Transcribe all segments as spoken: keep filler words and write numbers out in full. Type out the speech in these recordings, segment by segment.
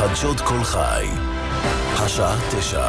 חדשות כל חי, השעה תשע.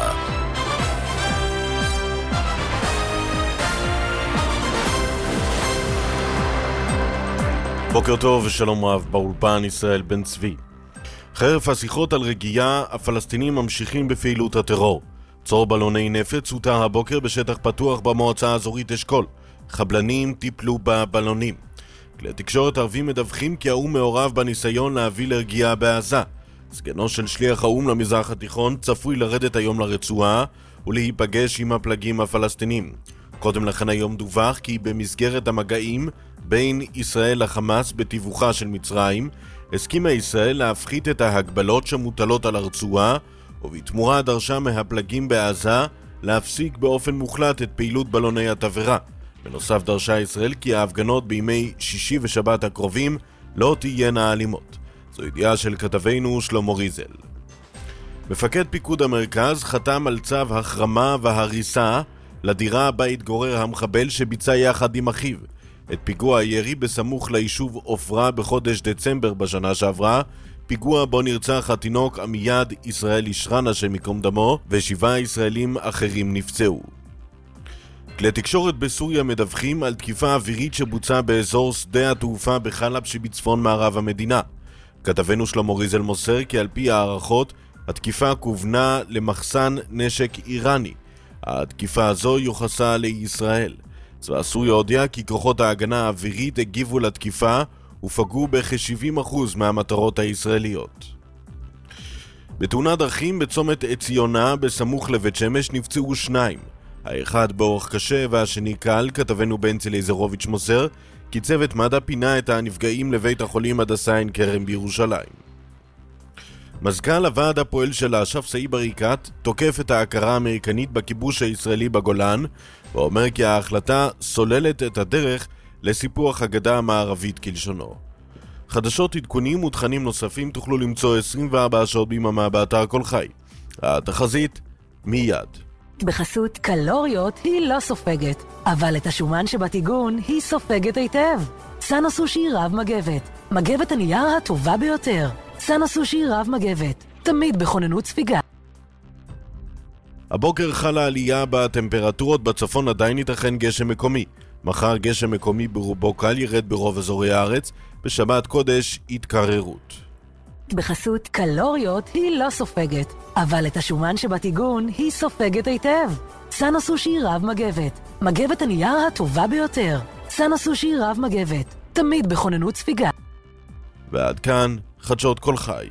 בוקר טוב ושלום רב, באולפן ישראל בן צבי. חרף השיחות על רגיעה, הפלסטינים ממשיכים בפעילות הטרור. צור בלוני נפץ הותר הבוקר בשטח פתוח במועצה האזורית אשכול. חבלנים טיפלו בבלונים. כלי תקשורת ערבים מדווחים כי האום מעורב בניסיון להביא לרגיעה בעזה. סגנו של שליח האום למזרח התיכון צפוי לרדת היום לרצועה ולהיפגש עם הפלגים הפלסטינים. קודם לכן היום דווח כי במסגרת המגעים בין ישראל לחמאס בתיווכה של מצרים, הסכימה ישראל להפחית את ההגבלות שמוטלות על הרצועה, ובתמורה דרשה מהפלגים בעזה להפסיק באופן מוחלט את פעילות בלוני התבערה. בנוסף דרשה ישראל כי ההפגנות בימי שישי ושבת הקרובים לא תהיינה אלימות. זו ידיעה של כתבנו שלמה ריזל. מפקד פיקוד המרכז חתם על צו החרמה והריסה לדירה בה התגורר המחבל שביצע יחד עם אחיו את פיגוע הירי בסמוך ליישוב עופרה בחודש דצמבר בשנה שעברה, פיגוע בו נרצח התינוק עמיד ישראל ישרן השם ייקום דמו, ושבעה ישראלים אחרים נפצעו. כלי תקשורת בסוריה מדווחים על תקיפה אווירית שבוצעה באזור שדה התעופה בחלב שבצפון מערב המדינה. כתבנו שלמה ריזל מוסר כי על פי הערכות התקיפה כוונה למחסן נשק איראני. התקיפה הזו יוחסה לישראל. צבא סוריה הודיע כי כוחות ההגנה האווירית הגיבו לתקיפה ופגעו בכ-שבעים אחוז מהמטרות הישראליות. בתאונת דרכים בצומת עציונה בסמוך לבית שמש נפצעו שניים. האחד באורח קשה והשני קל. כתבנו בנצי ליזרוביץ' מוסר כי צוות מד"א פינה את הנפגעים לבית החולים הדסה עין כרם בירושלים. מזכ"ל הוועד הפועל של אש"ף סאיב עריקאת תוקף את ההכרה האמריקנית בכיבוש הישראלי בגולן, ואומר כי ההחלטה סוללת את הדרך לסיפוח הגדה המערבית כלשונו. חדשות, עדכונים ותכנים נוספים תוכלו למצוא עשרים וארבע שעות ביממה באתר כל חי. התחזית מיד. בחסות קלוריות היא לא סופגת, אבל את השומן שבטיגון היא סופגת היטב. סאנו סושי רב מגבת, מגבת הנייר הטובה ביותר. סאנו סושי רב מגבת, תמיד בכוננות ספיגה. הבוקר חלה עלייה בטמפרטורות, בצפון עדיין ייתכן גשם מקומי. מחר גשם מקומי ברובו קל ירד ברוב אזורי הארץ, בשבת קודש התקררות. בחסות קלוריות היא לא סופגת, אבל את השומן שבטיגון היא סופגת היטב. סאנו סושי רב מגבת, מגבת הנייר הטובה ביותר. סאנו סושי רב מגבת, תמיד בכוננות ספיגה. ועד כאן חדשות כל חי.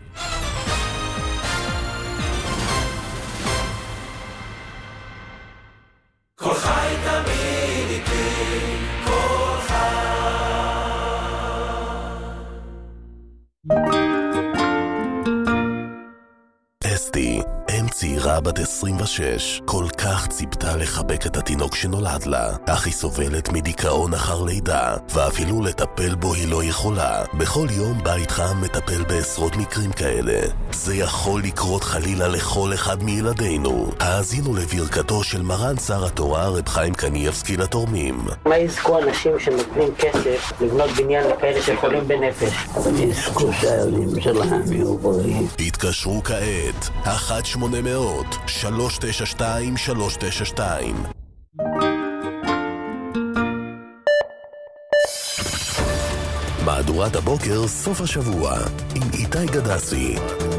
כל חי תמיד איתי, כל חי. אסתי, אם צעירה בת עשרים ושש, כל כך ציפתה לחבק את התינוק שנולד לה, אך היא סובלת מדיכאון אחר לידה, ואפילו לטפל בו היא לא יכולה. בכל יום בית חם מטפל בעשרות מקרים כאלה. זה יכול לקרות חלילה לכל אחד מילדינו. האזינו לברכתו של מרן שר התורה רב חיים קניאבסקי לתורמים. מה יזכו אנשים שנותנים כסף לבנות בניין לכאלה שחולים בנפש? אבל יזכו שהילדים שלהם יהיו בריאים. התקשרו כעת אחת שמונה מאות שלוש תשע שתיים שלוש תשע שתיים. מהדורת הבוקר סוף השבוע עם איתי גדסי.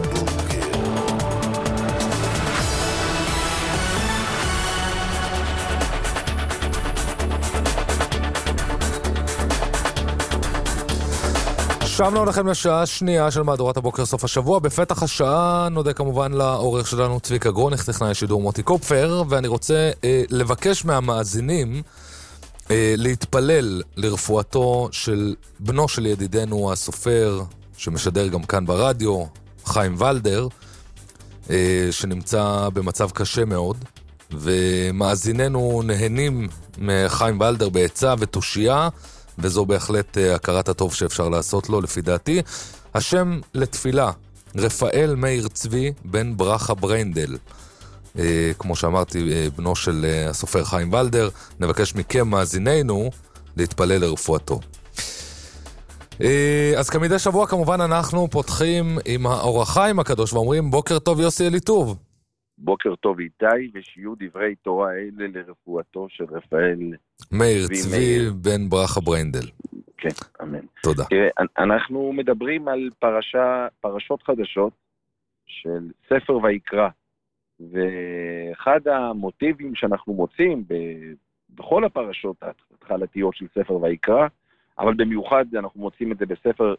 שמנו לכם לשעה שנייה של מהדורת הבוקר סוף השבוע. בפתח השעה נודה כמובן לעורך שלנו צביקה גרונך, טכנאי השידור מוטי קופפר, ואני רוצה אה, לבקש מהמאזינים אה, להתפלל לרפואתו של בנו של ידידנו הסופר שמשדר גם כאן ברדיו, חיים ולדר, אה, שנמצא במצב קשה מאוד, ומאזיננו נהנים מחיים ולדר בעצה ותושייה, וזו בהחלט הכרת הטוב שאפשר לעשות לו לפי דעתי. השם לתפילה, רפאל מאיר צבי בן ברכה ברנדל, אה, כמו שאמרתי, אה, בנו של אה, הסופר חיים ולדר. נבקש מכם מאזיננו להתפלל לרפואתו. אז כמדי שבוע כמובן אנחנו פותחים עם האור החיים הקדוש ואומרים בוקר טוב יוסי אליטוב. בוקר טוב איתי, ושיהיו דברי תורה אלה לרפואתו של רפאל מאיר צבי בן ברכה ברנדל. כן, אמן. תודה. אנחנו מדברים על פרשה, פרשות חדשות של ספר ויקרא, ואחד המוטיבים שאנחנו מוצאים בכל הפרשות ההתחלתיות של ספר ויקרא, אבל במיוחד אנחנו מוצאים את זה בספר,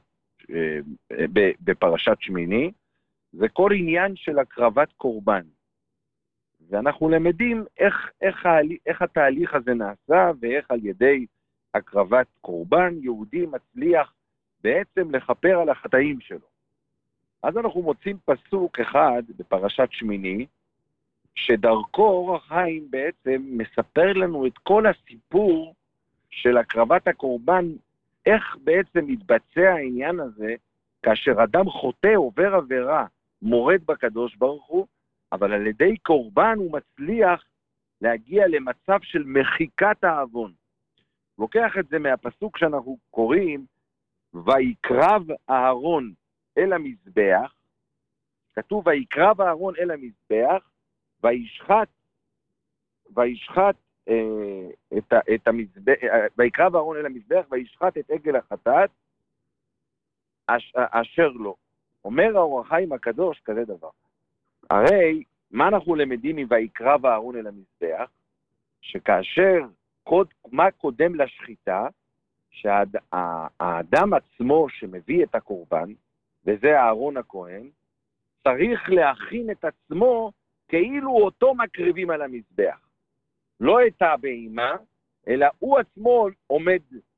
בפרשת שמיני, זה כל עניין של הקרבת קורבן. ואנחנו למדים איך, איך, איך התהליך הזה נעשה, ואיך על ידי הקרבת קורבן יהודי מצליח בעצם לכפר על החטאים שלו. אז אנחנו מוצאים פסוק אחד בפרשת שמיני, שדרכו אור החיים בעצם מספר לנו את כל הסיפור של הקרבת הקורבן, איך בעצם מתבצע העניין הזה, כאשר אדם חוטא עובר עבירה, מורד בקדוש ברוך הוא, אבל על ידי קורבן הוא מצליח להגיע למצב של מחיקת העוון. לוקח את זה מהפסוק שאנחנו קוראים, ויקרב אהרון אל המזבח, כתוב ויקרב אהרון אל המזבח, וישחט, וישחט אה, את, את המזבח, ויקרב אהרון אל המזבח, וישחט את עגל החטאת, אש, אשר לו. אומר האור החיים הקדוש כזה דבר. הרי, מה אנחנו למדים מויקרב אהרון אל המזבח? שכאשר, קוד, מה קודם לשחיטה, שהאדם עצמו שמביא את הקורבן, וזה אהרון הכהן, צריך להכין את עצמו כאילו אותו מקריבים על המזבח. לא את הבהמה, אלא הוא עצמו עומד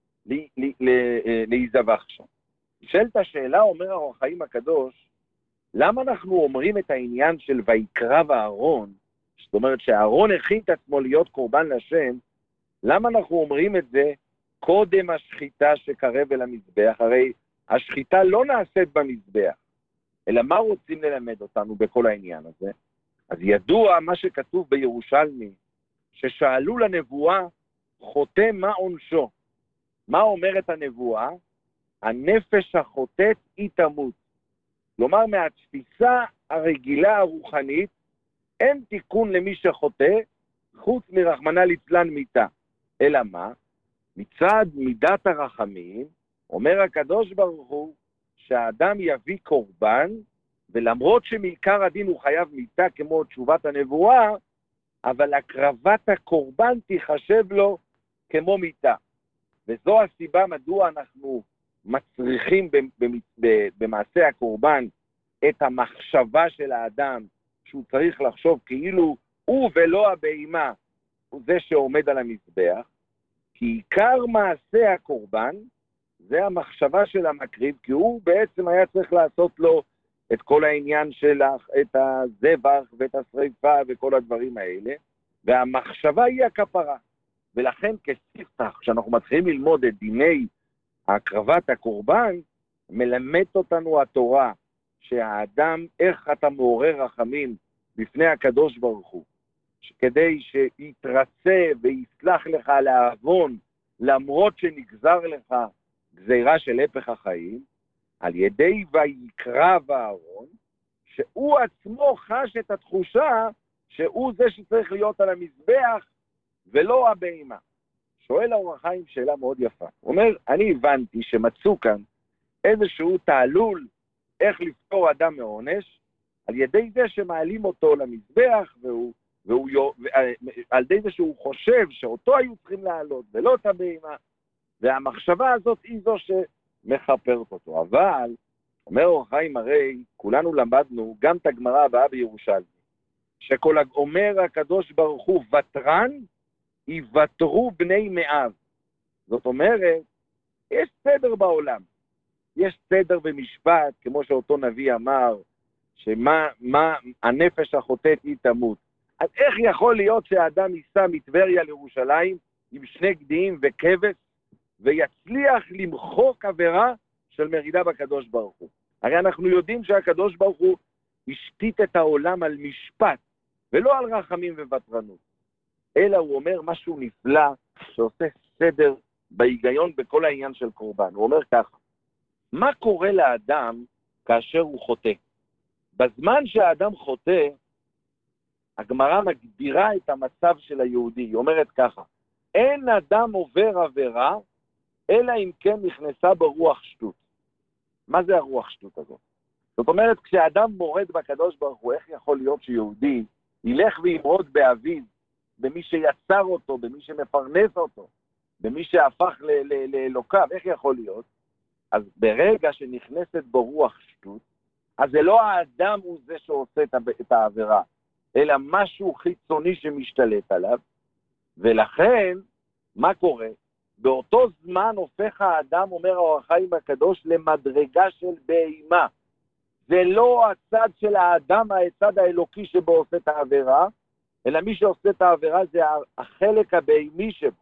להיזבח שם. שאלת השאלה, אומר האור החיים הקדוש, למה אנחנו אומרים את העניין של ויקרב אהרון, זאת אומרת שאהרון הכין את עצמו להיות קורבן לשם, למה אנחנו אומרים את זה קודם השחיטה שקרב אל המזבח? הרי השחיטה לא נעשית במזבח, אלא מה רוצים ללמד אותנו בכל העניין הזה? אז ידוע מה שכתוב בירושלמי, ששאלו לנבואה, חוטא מה עונשו? מה אומרת הנבואה? הנפש החוטאת היא תמות. כלומר, מהתפיסה הרגילה הרוחנית, אין תיקון למי שחוטא, חוץ מרחמנא ליצלן מיתה. אלא מה? מצד מידת הרחמים, אומר הקדוש ברוך הוא, שהאדם יביא קורבן, ולמרות שמעיקר הדין הוא חייב מיתה כמו תשובת הנבואה, אבל הקרבת הקורבן תיחשב לו כמו מיתה. וזו הסיבה מדוע אנחנו מצריכים במעשה הקורבן את המחשבה של האדם, שהוא צריך לחשוב כאילו הוא ולא הבהמה הוא זה שעומד על המזבח, כי עיקר מעשה הקורבן זה המחשבה של המקריב, כי הוא בעצם היה צריך לעשות לו את כל העניין של את הזבח ואת השריפה וכל הדברים האלה, והמחשבה היא הכפרה. ולכן כספתח, כשאנחנו מתחילים ללמוד את דיני הקרבת הקורבן, מלמד אותנו התורה שהאדם, איך אתה מעורר רחמים בפני הקדוש ברוך הוא, כדי שיתרצה ויסלח לך על העוון, למרות שנגזר לך גזירה של הפך החיים, על ידי ויקרב אהרון, שהוא עצמו חש את התחושה שהוא זה שצריך להיות על המזבח ולא הבהמה. שואל האור החיים שאלה מאוד יפה. הוא אומר, אני הבנתי שמצאו כאן איזשהו תעלול איך לפתור אדם מעונש, על ידי זה שמעלים אותו למזבח, והוא, והוא, על ידי זה שהוא חושב שאותו היו צריכים לעלות, ולא את הבהמה, והמחשבה הזאת היא זו שמחפרת אותו. אבל, אומר האור החיים, הרי כולנו למדנו גם את הגמרא הבאה בירושלמי, שכל אומר הקדוש ברוך הוא ותרן, יוותרו בני מאב. זאת אומרת, יש סדר בעולם. יש סדר במשפט, כמו שאותו נביא אמר, שמה מה, הנפש החוטאת היא תמות. אז איך יכול להיות שהאדם ייסע מטבריה לירושלים עם שני גדיעים וכבש, ויצליח למחוק עבירה של מרידה בקדוש ברוך הוא? הרי אנחנו יודעים שהקדוש ברוך הוא השתית את העולם על משפט, ולא על רחמים וותרנות. אלא הוא אומר משהו נפלא, שעושה סדר בהיגיון בכל העניין של קורבן. הוא אומר ככה, מה קורה לאדם כאשר הוא חוטא? בזמן שהאדם חוטא, הגמרא מגדירה את המצב של היהודי. היא אומרת ככה, אין אדם עובר עבירה, אלא אם כן נכנסה ברוח שטות. מה זה הרוח שטות הזאת? זאת אומרת, כשאדם מורד בקדוש ברוך הוא, איך יכול להיות שיהודי ילך וימרוד באביו, במי שיצר אותו, במי שמפרנס אותו, במי שהפך לאלוקיו, איך יכול להיות? אז ברגע שנכנסת ברוח שטות, אז זה לא האדם הוא זה שעושה את העבירה, אלא משהו חיצוני שמשתלט עליו, ולכן, מה קורה? באותו זמן הופך האדם, אומר האור החיים הקדוש, למדרגה של בהימה. זה לא הצד של האדם, הצד האלוקי שבו עושה את העבירה, אלא מי שעושה את העבירה זה החלק הבהימי שבו.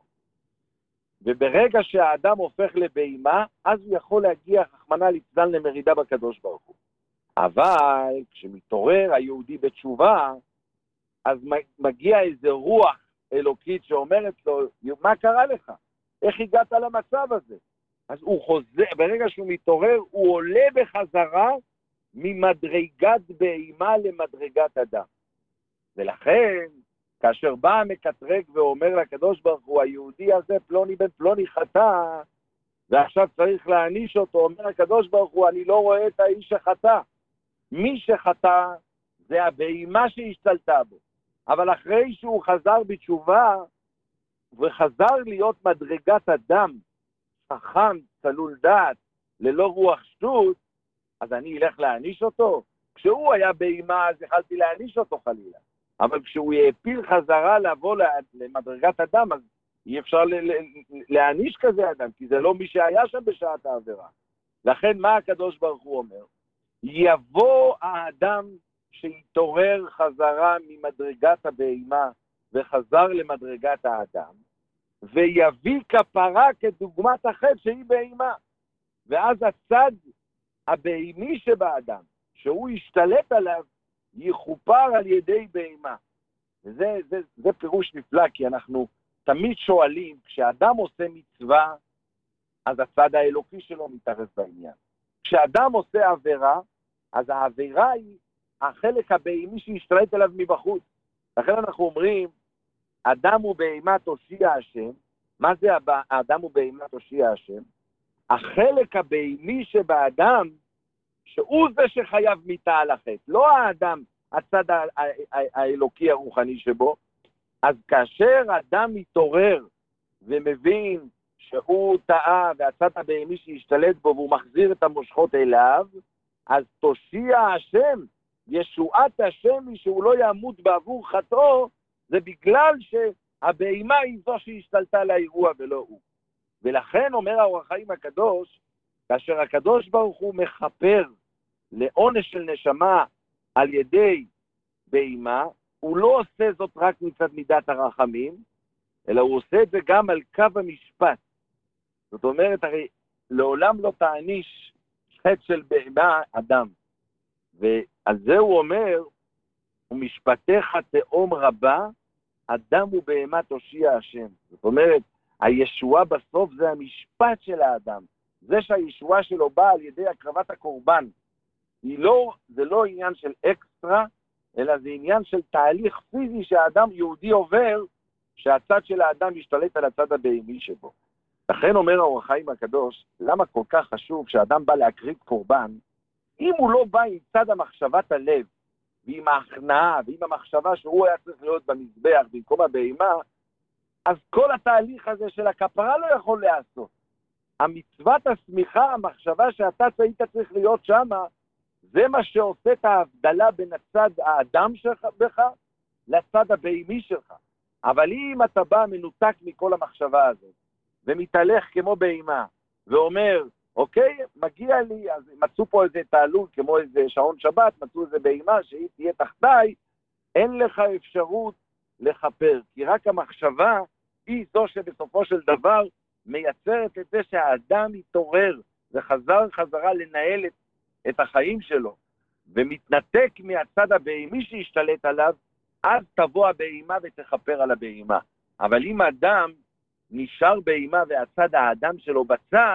וברגע שהאדם הופך לבהימה, אז הוא יכול להגיע רחמנא ליצלן למרידה בקדוש ברוך הוא. אבל כשמתעורר היהודי בתשובה, אז מגיע איזה רוח אלוקית שאומרת לו, מה קרה לך? איך הגעת למצב הזה? אז הוא חוזר, ברגע שהוא מתעורר, הוא עולה בחזרה ממדרגת בהימה למדרגת אדם. ולכן, כאשר בא המקטרג ואומר לקדוש ברוך הוא, היהודי הזה פלוני בן פלוני חטא, ועכשיו צריך להעניש אותו, אומר הקדוש ברוך הוא, אני לא רואה את האיש שחטא. מי שחטא זה הבהימה שהשתלטה בו. אבל אחרי שהוא חזר בתשובה, וחזר להיות מדרגת אדם, חכם, צלול דעת, ללא רוח שטות, אז אני אלך להעניש אותו. כשהוא היה בהימה, אז יכלתי להעניש אותו חלילה. אבל כשהוא יפיל חזרה לבוא למדרגת אדם, אז אי אפשר להעניש כזה אדם, כי זה לא מי שהיה שם בשעת העבירה. לכן מה הקדוש ברוך הוא אומר? יבוא האדם שיתעורר חזרה ממדרגת הבהימה, וחזר למדרגת האדם, ויביא כפרה כדוגמת החטא שהיא בהימה. ואז הצד הבהימי שבאדם, שהוא ישתלט עליו, יכופר על ידי בהימה. וזה זה, זה פירוש נפלא, כי אנחנו תמיד שואלים, כשאדם עושה מצווה, אז הצד האלוקי שלו מתערב בעניין. כשאדם עושה עבירה, אז העבירה היא החלק הבהימי שישתלט עליו מבחוץ. לכן אנחנו אומרים, אדם הוא בהימה תושיע השם. מה זה האדם הוא בהימה תושיע השם? החלק הבהימי שבאדם, שהוא זה שחייב מיתה על החטא, לא האדם, הצד האלוקי הרוחני שבו. אז כאשר אדם מתעורר ומבין שהוא טעה והצד הבהימי שהשתלט בו והוא מחזיר את המושכות אליו, אז תושיע השם, ישועת השם היא שהוא לא ימות בעבור חטאו, זה בגלל שהבהימה היא זו שהשתלטה לאירוע ולא הוא. ולכן אומר האור החיים הקדוש, כאשר הקדוש ברוך הוא מחפר לעונש של נשמה על ידי בהימה, הוא לא עושה זאת רק מצד מידת הרחמים, אלא הוא עושה את זה גם על קו המשפט. זאת אומרת, הרי לעולם לא תעניש חטא של בהימה אדם. ועל זה הוא אומר, ומשפטך תאום רבה, אדם ובהמה תושיע השם. זאת אומרת, הישועה בסוף זה המשפט של האדם. זה שהישועה שלו באה על ידי הקרבת הקורבן. היא לא, זה לא עניין של אקסטרה, אלא זה עניין של תהליך פיזי שהאדם יהודי עובר, שהצד של האדם משתלט על הצד הבהמי שבו. לכן אומר האור החיים הקדוש, למה כל כך חשוב שהאדם בא להקריב קורבן, אם הוא לא בא עם צד המחשבת הלב, ועם ההכנעה, ועם המחשבה שהוא היה צריך להיות במזבח במקום הבהמה, אז כל התהליך הזה של הכפרה לא יכול לעשות. המצוות הסמיכה, המחשבה שאתה היית צריך להיות שם, זה מה שעושה את ההבדלה בין הצד האדם שלך בך, לצד הבהמי שלך. אבל אם אתה בא מנותק מכל המחשבה הזאת, ומתהלך כמו בהמה, ואומר, אוקיי, מגיע לי, אז מצאו פה איזה תעלול, כמו איזה שעון שבת, מצאו איזה בהמה שהיא תהיה תחתיי, אין לך אפשרות לחפר, כי רק המחשבה היא זו שבסופו של דבר מייצרת את זה שהאדם יתעורר וחזר חזרה לנהל את, את החיים שלו, ומתנתק מהצד הבהמי שהשתלט עליו, אז תבוא הבהמה ותחפר על הבהמה. אבל אם אדם נשאר בהמה והצד האדם שלו בצד,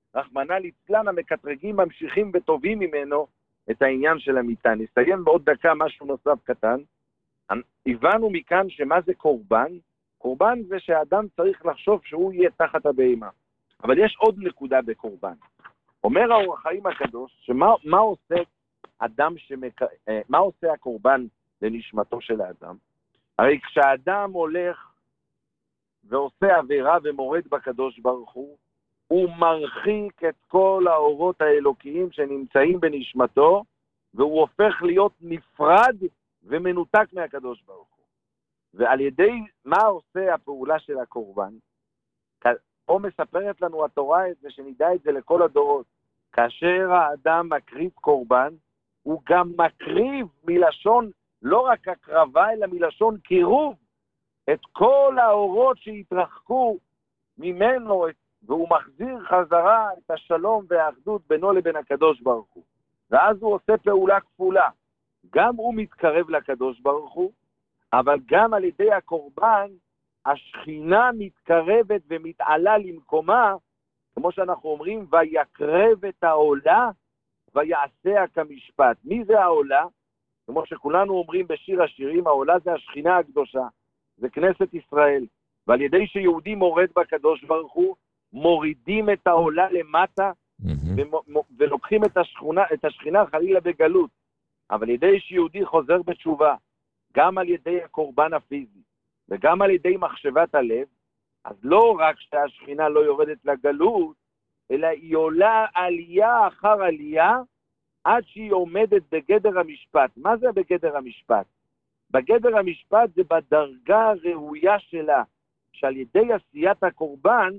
רחמנא ליצלן, המקטרגים ממשיכים וטובים ממנו את העניין של המיטה. נסיים בעוד דקה משהו נוסף קטן. הבנו מכאן שמה זה קורבן? קורבן זה שהאדם צריך לחשוב שהוא יהיה תחת הבהמה. אבל יש עוד נקודה בקורבן. אומר האור החיים הקדוש, שמה מה עושה אדם שמק... מה עושה הקורבן לנשמתו של האדם? הרי כשהאדם הולך ועושה עבירה ומורד בקדוש ברוך הוא, הוא מרחיק את כל האורות האלוקיים שנמצאים בנשמתו, והוא הופך להיות נפרד ומנותק מהקדוש ברוך הוא. ועל ידי מה עושה הפעולה של הקורבן? פה מספרת לנו התורה את זה, שנדע את זה לכל הדורות. כאשר האדם מקריב קורבן, הוא גם מקריב מלשון, לא רק הקרבה, אלא מלשון קירוב, את כל האורות שהתרחקו ממנו, והוא מחזיר חזרה את השלום והאחדות בינו לבין הקדוש ברוך הוא. ואז הוא עושה פעולה כפולה. גם הוא מתקרב לקדוש ברוך הוא, אבל גם על ידי הקורבן, השכינה מתקרבת ומתעלה למקומה, כמו שאנחנו אומרים, ויקרב את העולה, ויעשה כמשפט. מי זה העולה? כמו שכולנו אומרים בשיר השירים, העולה זה השכינה הקדושה, זה כנסת ישראל. ועל ידי שיהודי מורד בקדוש ברוך הוא, מורידים את העולה למטה, mm-hmm. ולוקחים את השכינה, את השכינה חלילה בגלות. אבל על ידי שיהודי חוזר בתשובה, גם על ידי הקורבן הפיזי, וגם על ידי מחשבת הלב, אז לא רק שהשכינה לא יורדת לגלות, אלא היא עולה עלייה אחר עלייה, עד שהיא עומדת בגדר המשפט. מה זה בגדר המשפט? בגדר המשפט זה בדרגה הראויה שלה, שעל ידי עשיית הקורבן,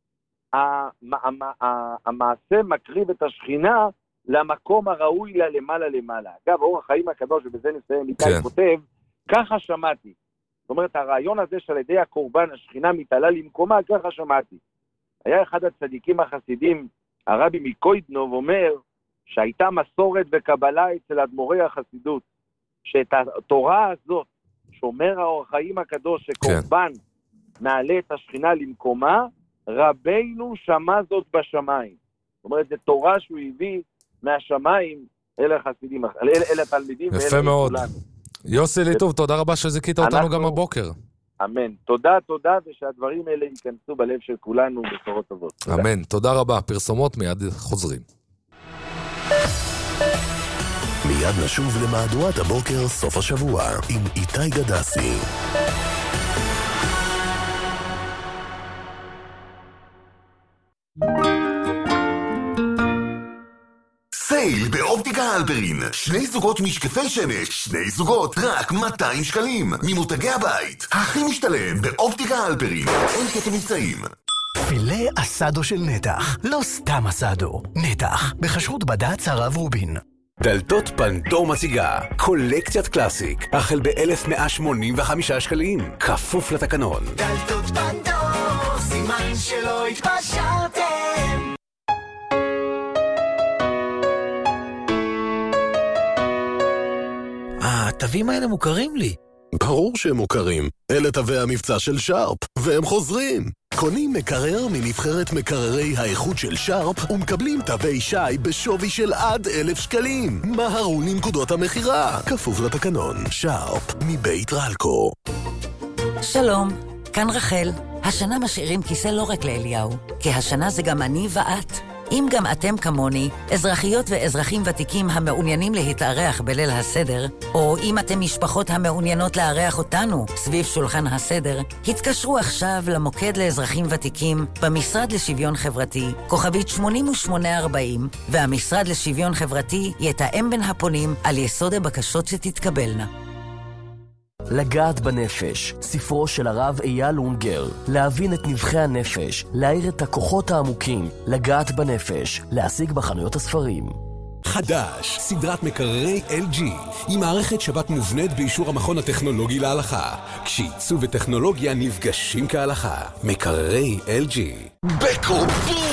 המעשה מקריב את השכינה למקום הראוי לה למעלה למעלה. אגב, אור החיים הקדוש, ובזה נסיים, ניתן כותב, ככה שמעתי. זאת אומרת, הרעיון הזה שעל ידי הקורבן השכינה מתעלה למקומה, ככה שמעתי. היה אחד הצדיקים החסידים, הרבי מקוידנוב, אומר שהייתה מסורת וקבלה אצל אדמו"רי החסידות, שאת התורה הזאת, שומר האור החיים הקדוש, שקורבן כן. מעלה את השכינה למקומה, רבינו שמע זאת בשמיים. זאת אומרת, זו תורה שהוא הביא מהשמיים אל החסידים, אל, אל התלמידים. יפה מאוד. יוסי ליטוב, תודה רבה שזכית אותנו גם הבוקר. אמן. תודה, תודה, ושהדברים האלה ייכנסו בלב של כולנו בשורות טובות. אמן. תודה רבה. פרסומות מיד חוזרים. מיד נשוב למהדורת הבוקר סוף השבוע עם איתי גדסי. סייל באופטיקה הלפרין, שני זוגות משקפי שמש, שני זוגות רק מאתיים שקלים, ממותגי הבית, הכי משתלם באופטיקה הלפרין, אין כתם מבצעים. פילה אסדו של נתח, לא סתם אסדו, נתח, בכשרות בד"ץ הרב רובין. דלתות פנדור מציגה, קולקציית קלאסיק, החל ב-אלף מאה שמונים וחמישה שקלים, כפוף לתקנון. דלתות פנדור, סימן שלא התפשרתם. התווים האלה מוכרים לי. ברור שהם מוכרים. אלה תווי המבצע של שרפ, והם חוזרים. קונים מקרר מנבחרת מקררי האיכות של שרפ, ומקבלים תווי שי בשווי של עד אלף שקלים. מהרו לנקודות המחירה, כפוף לתקנון. שרפ, מבית רלקו. שלום, כאן רחל. השנה משאירים כיסא לא רק לאליהו, כי השנה זה גם אני ואת. אם גם אתם כמוני, אזרחיות ואזרחים ותיקים המעוניינים להתארח בליל הסדר, או אם אתם משפחות המעוניינות לארח אותנו סביב שולחן הסדר, התקשרו עכשיו למוקד לאזרחים ותיקים במשרד לשוויון חברתי, כוכבית שמונים ושמונה ארבעים, והמשרד לשוויון חברתי יתאם בין הפונים על יסוד הבקשות שתתקבלנה. לגעת בנפש, ספרו של הרב אייל אונגר, להבין את נבחי הנפש, להאיר את הכוחות העמוקים, לגעת בנפש, להשיג בחנויות הספרים. חדש, סדרת מקררי אל ג'י, עם מערכת שבת מובנית באישור המכון הטכנולוגי להלכה, כשעיצוב וטכנולוגיה נפגשים כהלכה. מקררי אל ג'י. בקו בום!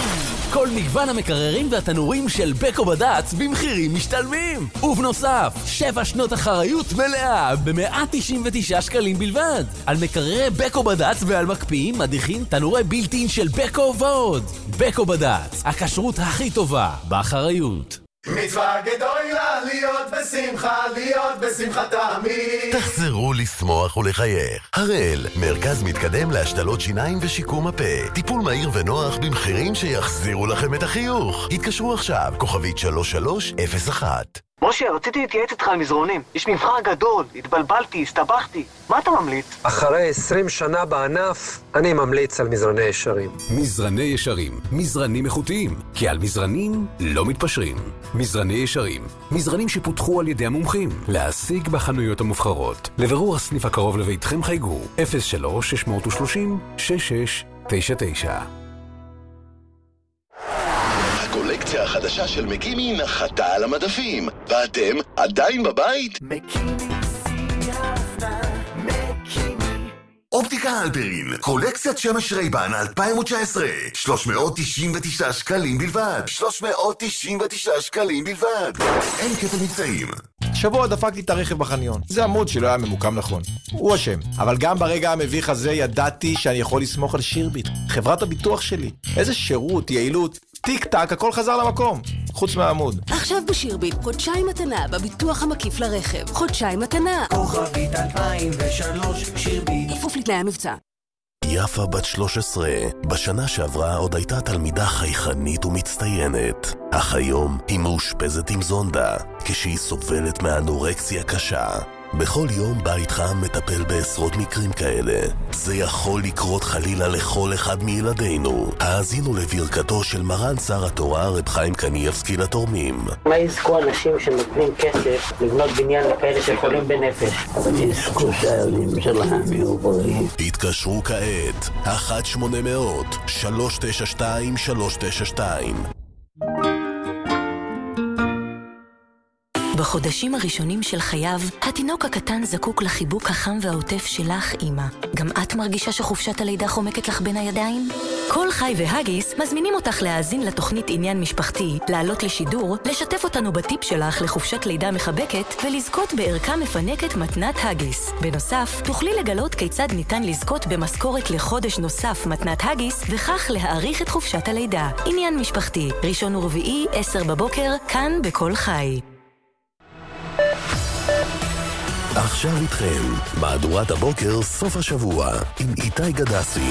כל מגוון המקררים והתנורים של בקו בד"ץ במחירים משתלמים. ובנוסף, שבע שנות אחריות מלאה ב-מאה תשעים ותשעה שקלים בלבד. על מקררי בקו בד"ץ ועל מקפיאים, מדיחים, תנורי בילטין של בקו ועוד. בקו בד"ץ, הכשרות הכי טובה באחריות. מצווה גדולה להיות בשמחה, להיות בשמחה תמיד. תחזרו לשמוח ולחייך. הראל, מרכז מתקדם להשתלות שיניים ושיקום הפה. טיפול מהיר ונוח במחירים שיחזירו לכם את החיוך. התקשרו עכשיו, כוכבית שלוש שלוש אפס אחת. משה, רציתי להתייעץ איתך על מזרונים. יש מבחר גדול, התבלבלתי, הסתבכתי. מה אתה ממליץ? אחרי עשרים שנה בענף, אני ממליץ על מזרני ישרים. מזרני ישרים, מזרנים איכותיים, כי על מזרנים לא מתפשרים. מזרני ישרים, מזרנים שפותחו על ידי המומחים, להשיג בחנויות המובחרות. לבירור הסניף הקרוב לביתכם חייגו אפס שלוש שש שלוש אפס שש שש תשע תשע. הקולקציה החדשה של מקימי נחתה על המדפים, ואתם עדיין בבית? מקימי סייפנה, מקימי. אופטיקה הלפרין, קולקציית שמש רייבן אלפיים תשע עשרה, שלוש מאות תשעים ותשעה שקלים בלבד. שלוש מאות תשעים ותשעה שקלים בלבד. אין כפל מבצעים. שבוע דפקתי את הרכב בחניון. זה עמוד שלא היה ממוקם נכון. הוא אשם. אבל גם ברגע המביך הזה ידעתי שאני יכול לסמוך על שירביט, חברת הביטוח שלי. איזה שירות, יעילות, טיק טק, הכל חזר למקום. חוץ מהעמוד. עכשיו בשירביט, חודשיים מתנה בביטוח המקיף לרכב. חודשיים מתנה. כוכבית אלפיים ושלוש, שירביט. כפוף לתנאי המבצע. יפה בת שלוש עשרה, בשנה שעברה עוד הייתה תלמידה חייכנית ומצטיינת. אך היום היא מאושפזת עם זונדה, כשהיא סובלת מאנורקסיה קשה. בכל יום בית חם מטפל בעשרות מקרים כאלה. זה יכול לקרות חלילה לכל אחד מילדינו. האזינו לברכתו של מרן שר התורה רב חיים קניאבסקי לתורמים. מה יזכו אנשים שנותנים כסף לבנות בניין לכאלה שחולים בנפש? יזכו שהילדים שלהם יהיו בריאים. התקשרו כעת אחת שמונה מאות שלוש תשע שתיים שלוש תשע שתיים. בחודשים הראשונים של חייו, התינוק הקטן זקוק לחיבוק החם והעוטף שלך, אמא. גם את מרגישה שחופשת הלידה חומקת לך בין הידיים? כל חי והגיס מזמינים אותך להאזין לתוכנית עניין משפחתי, לעלות לשידור, לשתף אותנו בטיפ שלך לחופשת לידה מחבקת ולזכות בערכה מפנקת מתנת הגיס. בנוסף, תוכלי לגלות כיצד ניתן לזכות במשכורת לחודש נוסף מתנת הגיס, וכך להאריך את חופשת הלידה. עניין משפחתי, ראשון ורביעי, עשר בבוקר, כאן בכל חי. עכשיו איתכם, מהדורת הבוקר סוף השבוע, עם איתי גדסי.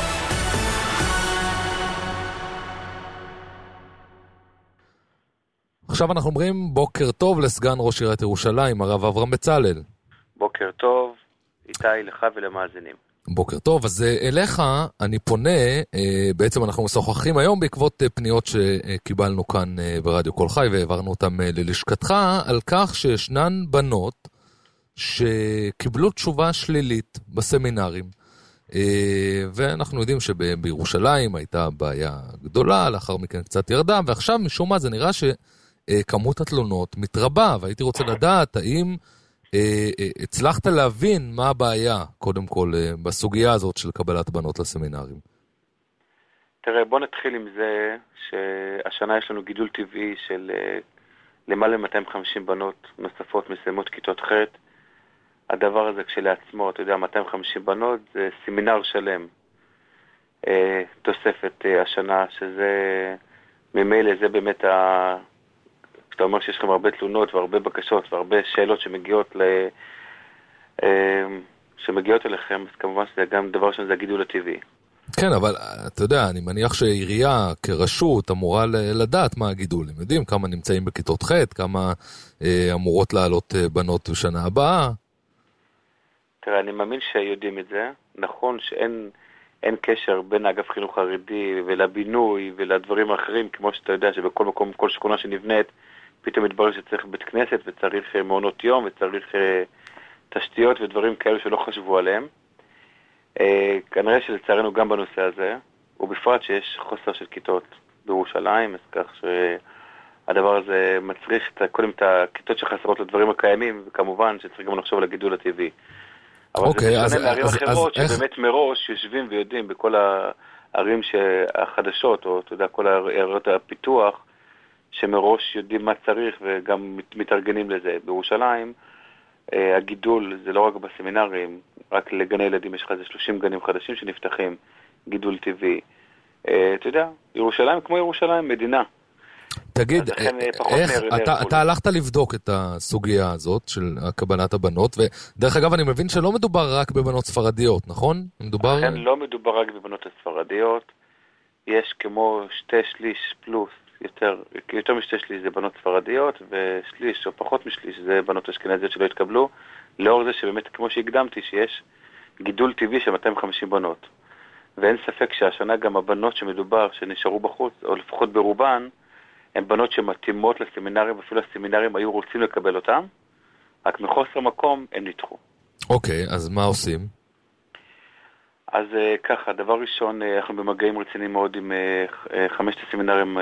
עכשיו אנחנו אומרים בוקר טוב לסגן ראש עיריית ירושלים, הרב אברהם בצלאל. בוקר טוב, איתי, לך ולמאזינים. בוקר טוב, אז אליך אני פונה, בעצם אנחנו משוחחים היום בעקבות פניות שקיבלנו כאן ברדיו כל חי והעברנו אותם ללשכתך, על כך שישנן בנות שקיבלו תשובה שלילית בסמינרים, ואנחנו יודעים שבירושלים הייתה בעיה גדולה, לאחר מכן קצת ירדה, ועכשיו משום מה זה נראה שכמות התלונות מתרבה, והייתי רוצה לדעת האם הצלחת להבין מה הבעיה, קודם כל, בסוגיה הזאת של קבלת בנות לסמינרים. תראה, בוא נתחיל עם זה שהשנה יש לנו גידול טבעי של למעלה מ-מאתיים וחמישים בנות נוספות מסיימות כיתות ח'. הדבר הזה כשלעצמו, אתה יודע, מאתיים וחמישים בנות, זה סמינר שלם, אה, תוספת אה, השנה, שזה ממילא, זה באמת, ה... אתה אומר שיש לכם הרבה תלונות והרבה בקשות והרבה שאלות שמגיעות, ל... אה, שמגיעות אליכם, אז כמובן שזה גם דבר שזה הגידול הטבעי. כן, אבל אתה יודע, אני מניח שעירייה כרשות אמורה לדעת מה הגידול. הם יודעים כמה נמצאים בכיתות ח', כמה אה, אמורות לעלות בנות בשנה הבאה. תראה, אני מאמין שיודעים את זה. נכון שאין אין קשר בין האגף חינוך חרדי ולבינוי ולדברים האחרים, כמו שאתה יודע שבכל מקום, כל שכונה שנבנית, פתאום מתברר שצריך בית כנסת וצריך מעונות יום וצריך תשתיות ודברים כאלו שלא חשבו עליהם. כנראה שלצערנו גם בנושא הזה, ובפרט שיש חוסר של כיתות בירושלים, אז כך שהדבר הזה מצריך קודם את הכיתות שחסרות לדברים הקיימים, וכמובן שצריך גם לחשוב על הגידול הטבעי. אבל זה שונה לערים אחרות שבאמת מראש יושבים ויודעים בכל ערים החדשות, או אתה יודע, כל העיירות הפיתוח, שמראש יודעים מה צריך וגם מתארגנים לזה. בירושלים, הגידול זה לא רק בסמינרים, רק לגני ילדים יש לך איזה שלושים גנים חדשים שנפתחים, גידול טבעי. אתה יודע, ירושלים כמו ירושלים, מדינה. תגיד, איך, אתה, אתה הלכת לבדוק את הסוגיה הזאת של קבלת הבנות, ודרך אגב אני מבין שלא מדובר רק בבנות ספרדיות, נכון? מדובר... לכן לא מדובר רק בבנות הספרדיות, יש כמו שתי שליש פלוס, יותר, יותר משתי שליש זה בנות ספרדיות, ושליש או פחות משליש זה בנות אשכנזיות שלא התקבלו, לאור זה שבאמת כמו שהקדמתי שיש גידול טבעי של מאתיים וחמישים בנות. ואין ספק שהשנה גם הבנות שמדובר שנשארו בחוץ, או לפחות ברובן, הן בנות שמתאימות לסמינרים, אפילו הסמינרים היו רוצים לקבל אותם, רק מחוסר מקום הם נדחו. אוקיי, אז מה עושים? אז ככה, דבר ראשון, אנחנו במגעים רציניים מאוד עם חמשת הסמינרים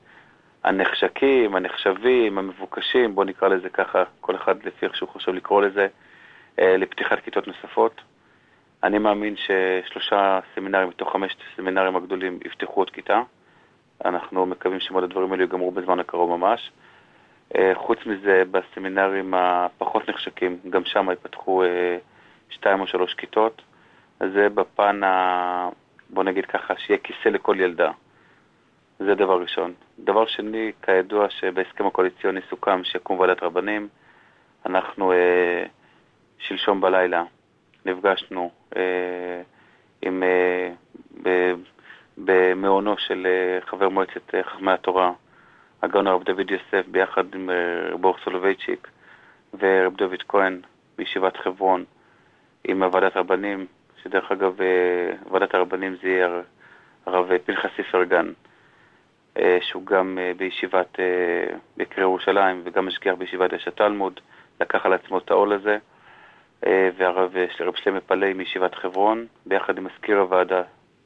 הנחשקים, הנחשבים, המבוקשים, בוא נקרא לזה ככה, כל אחד לפי איך שהוא חושב לקרוא לזה, לפתיחת כיתות נוספות. אני מאמין ששלושה סמינרים מתוך חמשת הסמינרים הגדולים יפתחו עוד כיתה. אנחנו מקווים שמוד הדברים האלה יגמרו בזמן הקרוב ממש. חוץ מזה, בסמינרים הפחות נחשקים, גם שם יפתחו שתיים או שלוש כיתות. אז זה בפן, ה... בוא נגיד ככה, שיהיה כיסא לכל ילדה. זה דבר ראשון. דבר שני, כידוע שבהסכם הקואליציוני סוכם שיקום ועדת רבנים. אנחנו אה, שלשום בלילה נפגשנו אה, עם, אה, ב, במעונו של אה, חבר מועצת אה, חכמי התורה, הגאון הרב דוד יוסף, ביחד עם אה, רב אור סולובייצ'יק ורב דוד כהן בישיבת חברון, עם ועדת רבנים, שדרך אגב ועדת הרבנים זה יהיה הרב פנחס איפרגן, שהוא גם בישיבת בקרי ירושלים וגם משגיח בישיבת אש התלמוד, לקח על עצמו את העול הזה, והרב שלמה פלאי מישיבת חברון, ביחד עם מזכיר הוועדה,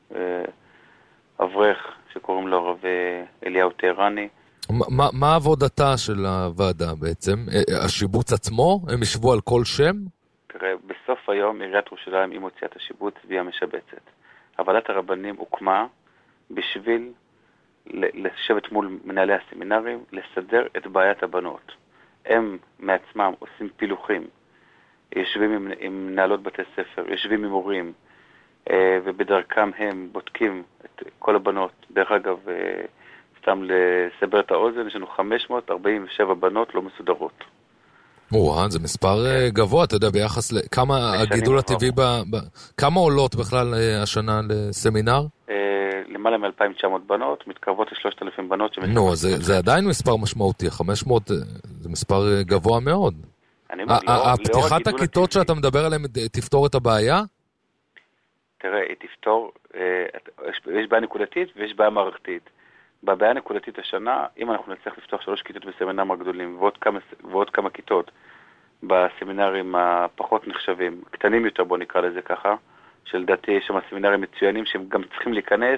אברך שקוראים לו הרב אליהו טהרני. מה, מה עבודתה של הוועדה בעצם? השיבוץ עצמו? הם ישבו על כל שם? תראה, בסוף היום עיריית ירושלים היא מוציאה את השיבוץ והיא המשבצת. ועדת הרבנים הוקמה בשביל לשבת מול מנהלי הסמינרים, לסדר את בעיית הבנות. הם מעצמם עושים פילוחים, יושבים עם, עם מנהלות בתי ספר, יושבים עם הורים, ובדרכם הם בודקים את כל הבנות. דרך אגב, סתם לסבר את האוזן, יש לנו חמש מאות ארבעים ושבע בנות לא מסודרות. וואו, זה מספר גבוה, אתה יודע, ביחס לכמה הגידול הטבעי, כמה עולות בכלל השנה לסמינר? למעלה מ-אלפיים ותשע מאות בנות, מתקרבות ל-שלושת אלפים בנות. נו, זה עדיין מספר משמעותי, חמש מאות זה מספר גבוה מאוד. הפתיחת הכיתות שאתה מדבר עליהן תפתור את הבעיה? תראה, היא תפתור, יש בעיה נקודתית ויש בעיה מערכתית. בבעיה נקודתית השנה, אם אנחנו נצטרך לפתוח שלוש כיתות בסמינרים הגדולים ועוד כמה, ועוד כמה כיתות בסמינרים הפחות נחשבים, קטנים יותר, בוא נקרא לזה ככה, שלדעתי יש שם סמינרים מצוינים שהם גם צריכים להיכנס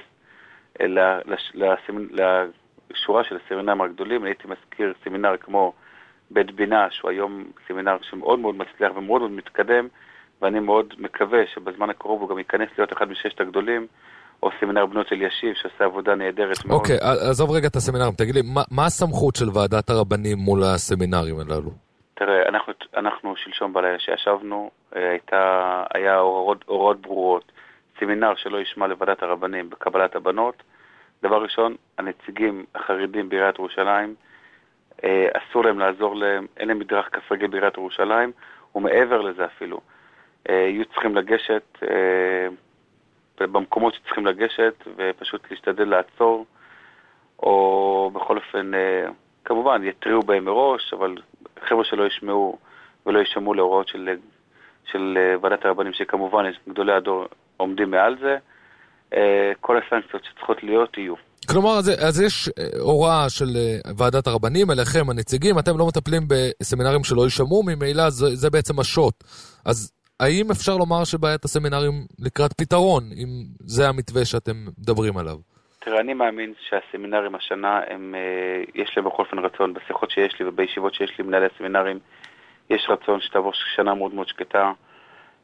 לשורה של הסמינרים הגדולים. אני הייתי מזכיר סמינר כמו בית בינה, שהוא היום סמינר שמאוד מאוד מצליח ומאוד מאוד מתקדם, ואני מאוד מקווה שבזמן הקרוב הוא גם ייכנס להיות אחד מששת הגדולים, או סמינר בנות אלישיב, שעושה עבודה נהדרת מאוד. אוקיי, עזוב רגע את הסמינרים. תגיד לי, מה, מה הסמכות של ועדת הרבנים מול הסמינרים הללו? תראה, אנחנו, אנחנו שלשום בלילה שישבנו, הייתה, היה הוראות, הוראות ברורות. סמינר שלא ישמע לוועדת הרבנים בקבלת הבנות. דבר ראשון, הנציגים החרדים בעיריית ירושלים, אסור להם לעזור להם, אין להם מדרך כף רגל בעיריית ירושלים, ומעבר לזה אפילו. יהיו צריכים לגשת במקומות שצריכים לגשת, ופשוט להשתדל לעצור, או בכל אופן, כמובן, יתריעו בהם מראש, אבל חבר'ה שלא ישמעו ולא ישמעו להוראות של, של ועדת הרבנים, שכמובן גדולי הדור עומדים מעל זה, כל הסנקציות שצריכות להיות יהיו. כלומר, אז, אז יש הוראה של ועדת הרבנים, אליכם הנציגים, אתם לא מטפלים בסמינרים שלא ישמעו, ממילא זה, זה בעצם השוט. אז האם אפשר לומר שבעיית הסמינרים לקראת פתרון, אם זה המתווה שאתם מדברים עליו? תראה, אני מאמין שהסמינרים השנה, הם, יש להם בכל פן רצון, בשיחות שיש לי ובישיבות שיש לי מנהלי הסמינרים, יש רצון שתעבור שנה מאוד מאוד שקטה,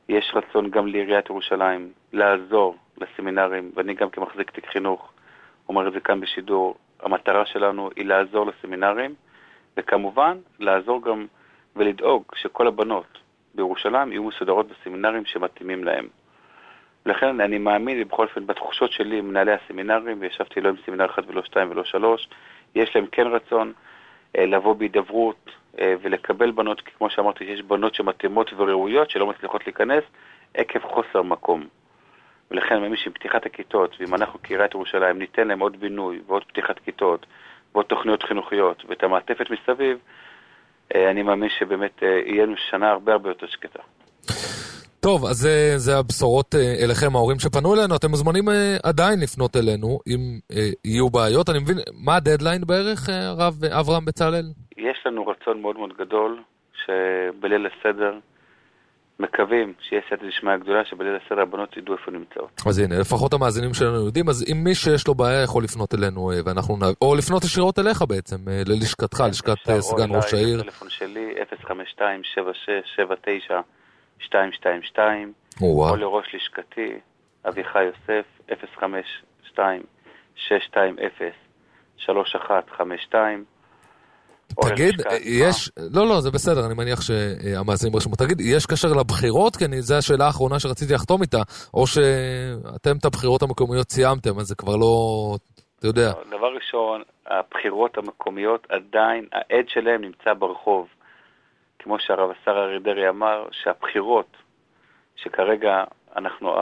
יש רצון גם לעיריית ירושלים לעזור לסמינרים, ואני גם כמחזיק תיק חינוך אומר את זה כאן בשידור, המטרה שלנו היא לעזור לסמינרים, וכמובן לעזור גם ולדאוג שכל הבנות בירושלים יהיו מסודרות בסמינרים שמתאימים להם. ולכן אני מאמין, בכל אופן, בתחושות שלי, מנהלי הסמינרים, וישבתי לא עם סמינר אחד ולא שתיים ולא שלוש, יש להם כן רצון אה, לבוא בהידברות אה, ולקבל בנות, כמו שאמרתי, יש בנות שמתאימות וראויות שלא מצליחות להיכנס עקב חוסר מקום. ולכן אני מאמין שעם פתיחת הכיתות, ואם אנחנו כעיריית ירושלים ניתן להם עוד בינוי ועוד פתיחת כיתות ועוד תוכניות חינוכיות ואת המעטפת מסביב, אה, אני מאמין שבאמת אה, יהיה לנו שנה הרבה הרבה יותר שקטה. טוב, אז זה, זה הבשורות אליכם, ההורים שפנו אלינו. אתם מוזמנים עדיין לפנות אלינו, אם יהיו בעיות. אני מבין, מה הדדליין בערך, הרב אברהם בצלאל? יש לנו רצון מאוד מאוד גדול, שבליל הסדר מקווים שיש סייעתא דשמיא גדולה, שבליל הסדר הבנות ידעו איפה נמצאות. אז הנה, לפחות המאזינים שלנו יודעים, אז אם מי שיש לו בעיה יכול לפנות אלינו, ואנחנו, או לפנות ישירות אליך בעצם, ללשכתך, לשכת סגן ראש העיר. הטלפון שלי, אפס חמש שתיים שבע שש שבע תשע שתיים שתיים שתיים, או לראש לשכתי, אביחי יוסף, אפס חמש שתיים שש שתיים אפס שלוש אחת חמש שתיים. תגיד, יש, לא, לא, זה בסדר, אני מניח שהמאזינים רשמו. תגיד, יש קשר לבחירות? כי זו השאלה האחרונה שרציתי לחתום איתה, או שאתם את הבחירות המקומיות סיימתם, אז זה כבר לא, אתה יודע. דבר ראשון, הבחירות המקומיות עדיין, העד שלהם נמצא ברחוב. כמו שהרב השר אריה דרעי אמר, שהבחירות, שכרגע אנחנו,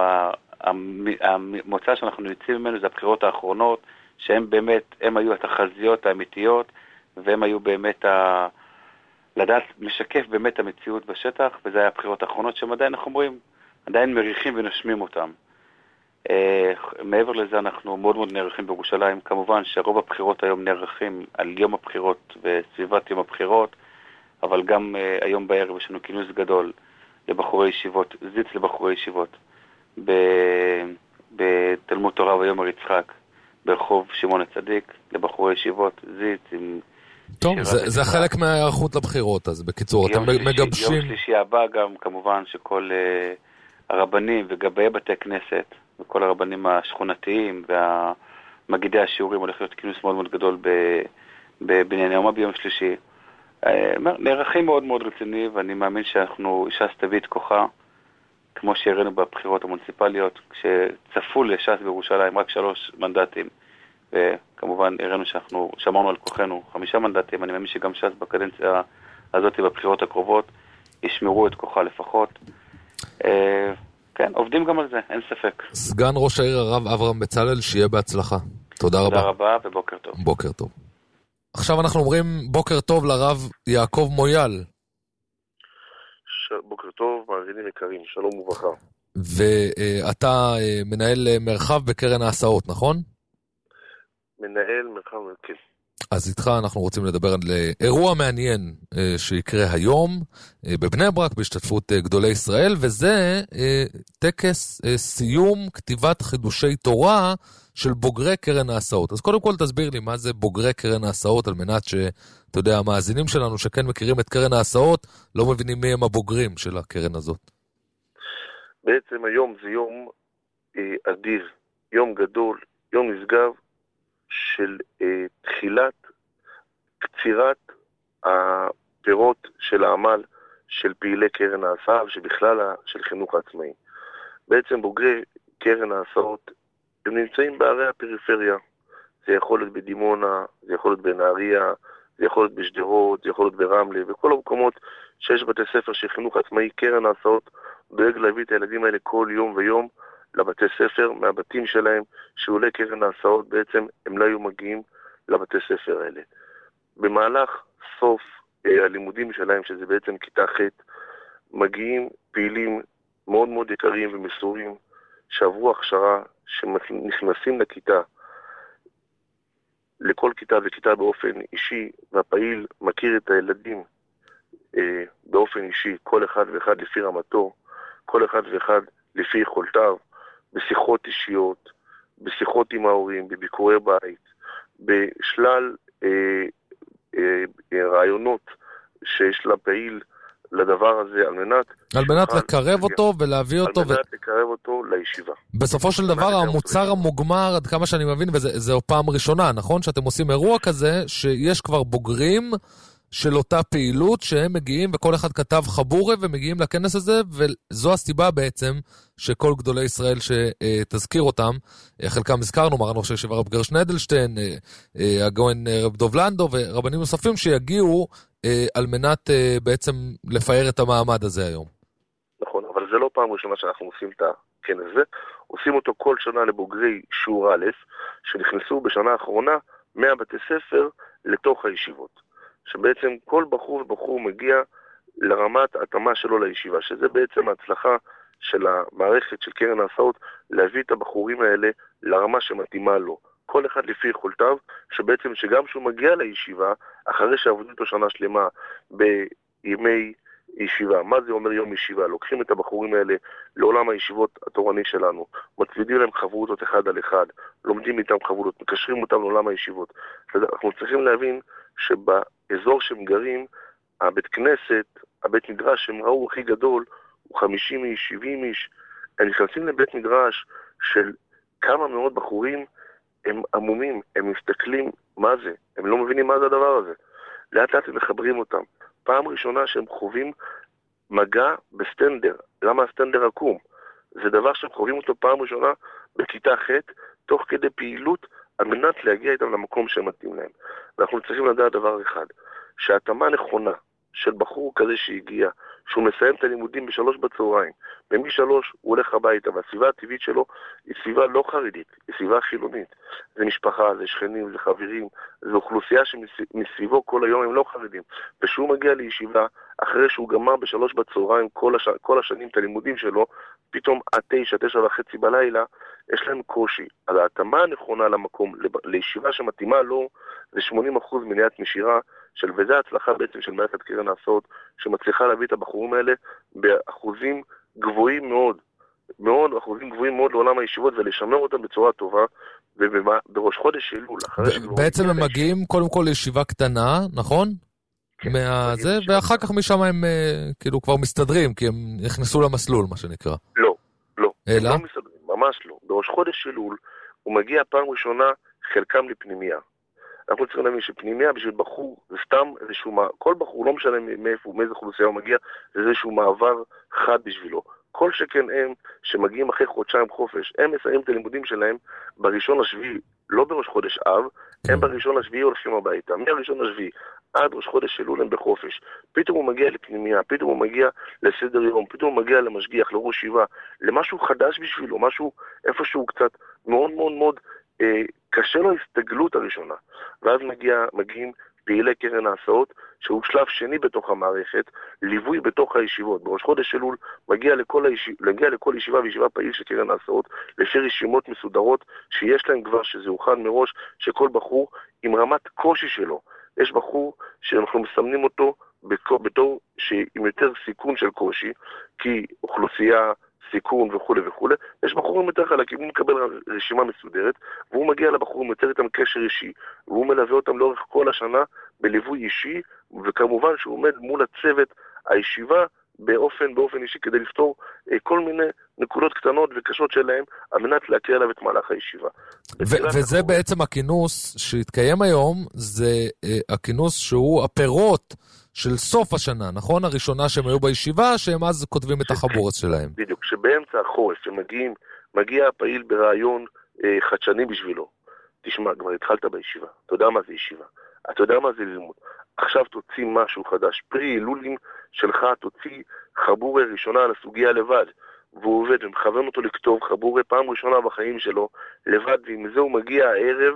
המוצא שאנחנו יוצאים ממנו זה הבחירות האחרונות, שהם באמת, הם היו התחזיות האמיתיות, והם היו באמת, ה... לדעת, משקף באמת המציאות בשטח, וזה היה הבחירות האחרונות שהם עדיין, אנחנו אומרים, עדיין מריחים ונשמים אותם. מעבר לזה אנחנו מאוד מאוד נערכים בירושלים, כמובן שרוב הבחירות היום נערכים על יום הבחירות וסביבת יום הבחירות, אבל גם uh, היום בערב יש לנו כינוס גדול לבחורי ישיבות, זיץ לבחורי ישיבות, בתלמוד תורה ויומר יצחק, ברחוב שמעון הצדיק, לבחורי ישיבות, זיץ עם... טוב, זה, זה חלק מההיערכות לבחירות, אז בקיצור, אתם שלישי, מגבשים... יום שלישי הבא גם, כמובן, שכל uh, הרבנים וגבי בתי כנסת, וכל הרבנים השכונתיים והמגידי השיעורים, הולך להיות כינוס מאוד מאוד גדול בבנייני האומה ביום שלישי. נערכים מאוד מאוד רציני, ואני מאמין שאנחנו, ש"ס תביא את כוחה, כמו שהראינו בבחירות המוניציפליות, כשצפו לש"ס בירושלים רק שלוש מנדטים, וכמובן הראינו שאנחנו שמרנו על כוחנו חמישה מנדטים. אני מאמין שגם ש"ס בקדנציה הזאת בבחירות הקרובות ישמרו את כוחה לפחות. כן, עובדים גם על זה, אין ספק. סגן ראש העיר הרב אברהם בצלאל, שיהיה בהצלחה. תודה רבה. תודה רבה ובוקר טוב. בוקר טוב. עכשיו אנחנו אומרים בוקר טוב לרב יעקב מויאל. ש... בוקר טוב, מאזינים יקרים, שלום וברכה. ואתה מנהל מרחב בקרן ההסעות, נכון? מנהל מרחב, כן. אז איתך אנחנו רוצים לדבר על אירוע מעניין שיקרה היום בבני ברק בהשתתפות גדולי ישראל, וזה טקס סיום כתיבת חידושי תורה של בוגרי קרן ההסעות. אז קודם כל תסביר לי מה זה בוגרי קרן ההסעות, על מנת שאתה יודע, המאזינים שלנו שכן מכירים את קרן ההסעות, לא מבינים מי הם הבוגרים של הקרן הזאת. בעצם היום זה יום אה, אדיר, יום גדול, יום נשגב של אה, תחילת קצירת הפירות של העמל של פעילי קרן ההסעה, שבכלל של חינוך העצמאי. בעצם בוגרי קרן ההסעות הם נמצאים בערי הפריפריה. זה יכול להיות בדימונה, זה יכול להיות בנהריה, זה יכול להיות בשדרות, זה יכול להיות ברמלה, וכל המקומות שיש בתי ספר של חינוך עצמאי, קרן ההסעות דואג להביא את הילדים האלה כל יום ויום לבתי ספר, מהבתים שלהם, שאולי קרן ההסעות בעצם הם לא היו מגיעים לבתי ספר האלה. במהלך סוף אה, הלימודים שלהם, שזה בעצם כיתה ח', מגיעים פעילים מאוד מאוד יקרים ומסורים, שעברו הכשרה, שנכנסים לכיתה, לכל כיתה וכיתה באופן אישי, והפעיל מכיר את הילדים אה, באופן אישי, כל אחד ואחד לפי רמתו, כל אחד ואחד לפי יכולתיו, בשיחות אישיות, בשיחות עם ההורים, בביקורי בית, בשלל אה, אה, רעיונות שיש לפעיל לדבר הזה, על מנת... על מנת לקרב אותו ולהביא אותו... על מנת ו... לקרב אותו לישיבה. בסופו של דבר, המוצר המוגמר, עד כמה שאני מבין, וזו פעם ראשונה, נכון? שאתם עושים אירוע כזה, שיש כבר בוגרים של אותה פעילות, שהם מגיעים, וכל אחד כתב חבורה, ומגיעים לכנס הזה, וזו הסיבה בעצם, שכל גדולי ישראל שתזכיר אותם, חלקם הזכרנו, מרן ראש הישיבה רב גרשון אדלשטיין, הגאון רב דוב לנדו, ורבנים נוספים שיגיעו, על מנת בעצם לפאר את המעמד הזה היום. נכון, אבל זה לא פעם ראשונה שאנחנו עושים את הכנס הזה, עושים אותו כל שנה לבוגרי שיעור א', שנכנסו בשנה האחרונה מאה בתי ספר לתוך הישיבות. שבעצם כל בחור ובחור מגיע לרמת התאמה שלו לישיבה, שזה בעצם ההצלחה של המערכת של קרן ההסעות, להביא את הבחורים האלה לרמה שמתאימה לו. כל אחד לפי יכולתיו, שבעצם שגם שהוא מגיע לישיבה, אחרי שעבדו איתו שנה שלמה בימי ישיבה, מה זה אומר יום ישיבה? לוקחים את הבחורים האלה לעולם הישיבות התורני שלנו, מצמידים להם חברותות אחד על אחד, לומדים איתם חברותות, מקשרים אותם לעולם הישיבות. אנחנו צריכים להבין שבאזור שהם גרים, הבית כנסת, הבית מדרש שהם ראו הכי גדול, הוא חמישים איש, שבעים איש, הם נכנסים לבית מדרש של כמה מאות בחורים, הם עמומים, הם מסתכלים מה זה, הם לא מבינים מה זה הדבר הזה. לאט לאט הם מחברים אותם. פעם ראשונה שהם חווים מגע בסטנדר. למה הסטנדר עקום? זה דבר שהם חווים אותו פעם ראשונה בכיתה ח' תוך כדי פעילות על מנת להגיע איתם למקום שהם מתאים להם. ואנחנו צריכים לדעת דבר אחד, שההתאמה נכונה של בחור כזה שהגיע, שהוא מסיים את הלימודים בשלוש בצהריים, ומשלוש הוא הולך הביתה, והסביבה הטבעית שלו היא סביבה לא חרדית, היא סביבה חילונית. זה משפחה, זה שכנים, זה חברים, זה אוכלוסייה שמסביבו כל היום הם לא חרדים. ושהוא מגיע לישיבה, אחרי שהוא גמר בשלוש בצהריים כל, הש... כל השנים את הלימודים שלו, פתאום עד תשע, תשע וחצי בלילה, יש להם קושי. אז ההתאמה הנכונה למקום, לישיבה שמתאימה לו, זה שמונים אחוז מניעת נשירה, של, וזה ההצלחה בעצם של מערכת קרן ההסעות, שמצליחה להביא את הבחורים האלה באחוזים גבוהים מאוד, מאוד, אחוזים גבוהים מאוד לעולם הישיבות, ולשמר אותם בצורה טובה, ובראש חודש אלול, אחרי שלו... בעצם הם מגיעים קודם כל לישיבה קטנה, נכון? כן. מהזה, ואחר כך משם הם כאילו כבר מסתדרים, כי הם נכנסו למסלול, מה שנקרא. לא, לא. אלא? הם לא מסתדרים, ממש לא. בראש חודש אלול, הוא מגיע פעם ראשונה, חלקם לפנימיה. אנחנו צריכים להבין שפנימיה בשביל בחור, זה סתם איזשהו, כל בחור לא משנה מאיפה, מאיזה אוכלוסייה הוא מגיע, זה איזשהו מעבר חד בשבילו. כל שכן הם שמגיעים אחרי חודשיים חופש, הם מסיימים את הלימודים שלהם בראשון לשביעי, לא בראש חודש אב, הם בראשון לשביעי הולכים הביתה. מהראשון לשביעי עד ראש חודש אלול הם בחופש. פתאום הוא מגיע לפנימיה, פתאום הוא מגיע לסדר יום, פתאום הוא מגיע למשגיח, לראש שיבה, למשהו חדש בשבילו, משהו איפשהו קצת מאוד מאוד מאוד אה, קשה לו הסתגלות הראשונה. ואז מגיע, מגיעים פעילי קרן ההסעות, שהוא שלב שני בתוך המערכת, ליווי בתוך הישיבות. בראש חודש אלול מגיע לכל, הישיב, מגיע לכל ישיבה וישיבה פעיל של קרן ההסעות, לפי רשימות מסודרות שיש להם כבר, שזה הוכן מראש, שכל בחור עם רמת קושי שלו. יש בחור שאנחנו מסמנים אותו בתור שעם יותר סיכון של קושי, כי אוכלוסייה, סיכון וכו' וכו'. יש בחורים יותר חלקים, הוא מקבל רשימה מסודרת, והוא מגיע לבחורים, יוצר איתם קשר אישי, והוא מלווה אותם לאורך כל השנה בליווי אישי, וכמובן שהוא עומד מול הצוות הישיבה באופן, באופן אישי, כדי לפתור אה, כל מיני נקודות קטנות וקשות שלהם, על מנת להקריא עליו את מהלך הישיבה. ו- וזה החור... בעצם הכינוס שהתקיים היום, זה אה, הכינוס שהוא הפירות של סוף השנה, נכון? הראשונה שהם היו בישיבה, שהם אז כותבים את החבורת שלהם. בדיוק, שבאמצע החורף, שמגיעים, מגיע הפעיל ברעיון אה, חדשני בשבילו. תשמע, כבר התחלת בישיבה, אתה יודע מה זה ישיבה, אתה יודע מה זה ללמוד. עכשיו תוציא משהו חדש, פרי אלולים שלך, תוציא חבורה ראשונה על הסוגיה לבד, והוא עובד ומכוון אותו לכתוב חבורה פעם ראשונה בחיים שלו, לבד, ועם זה הוא מגיע הערב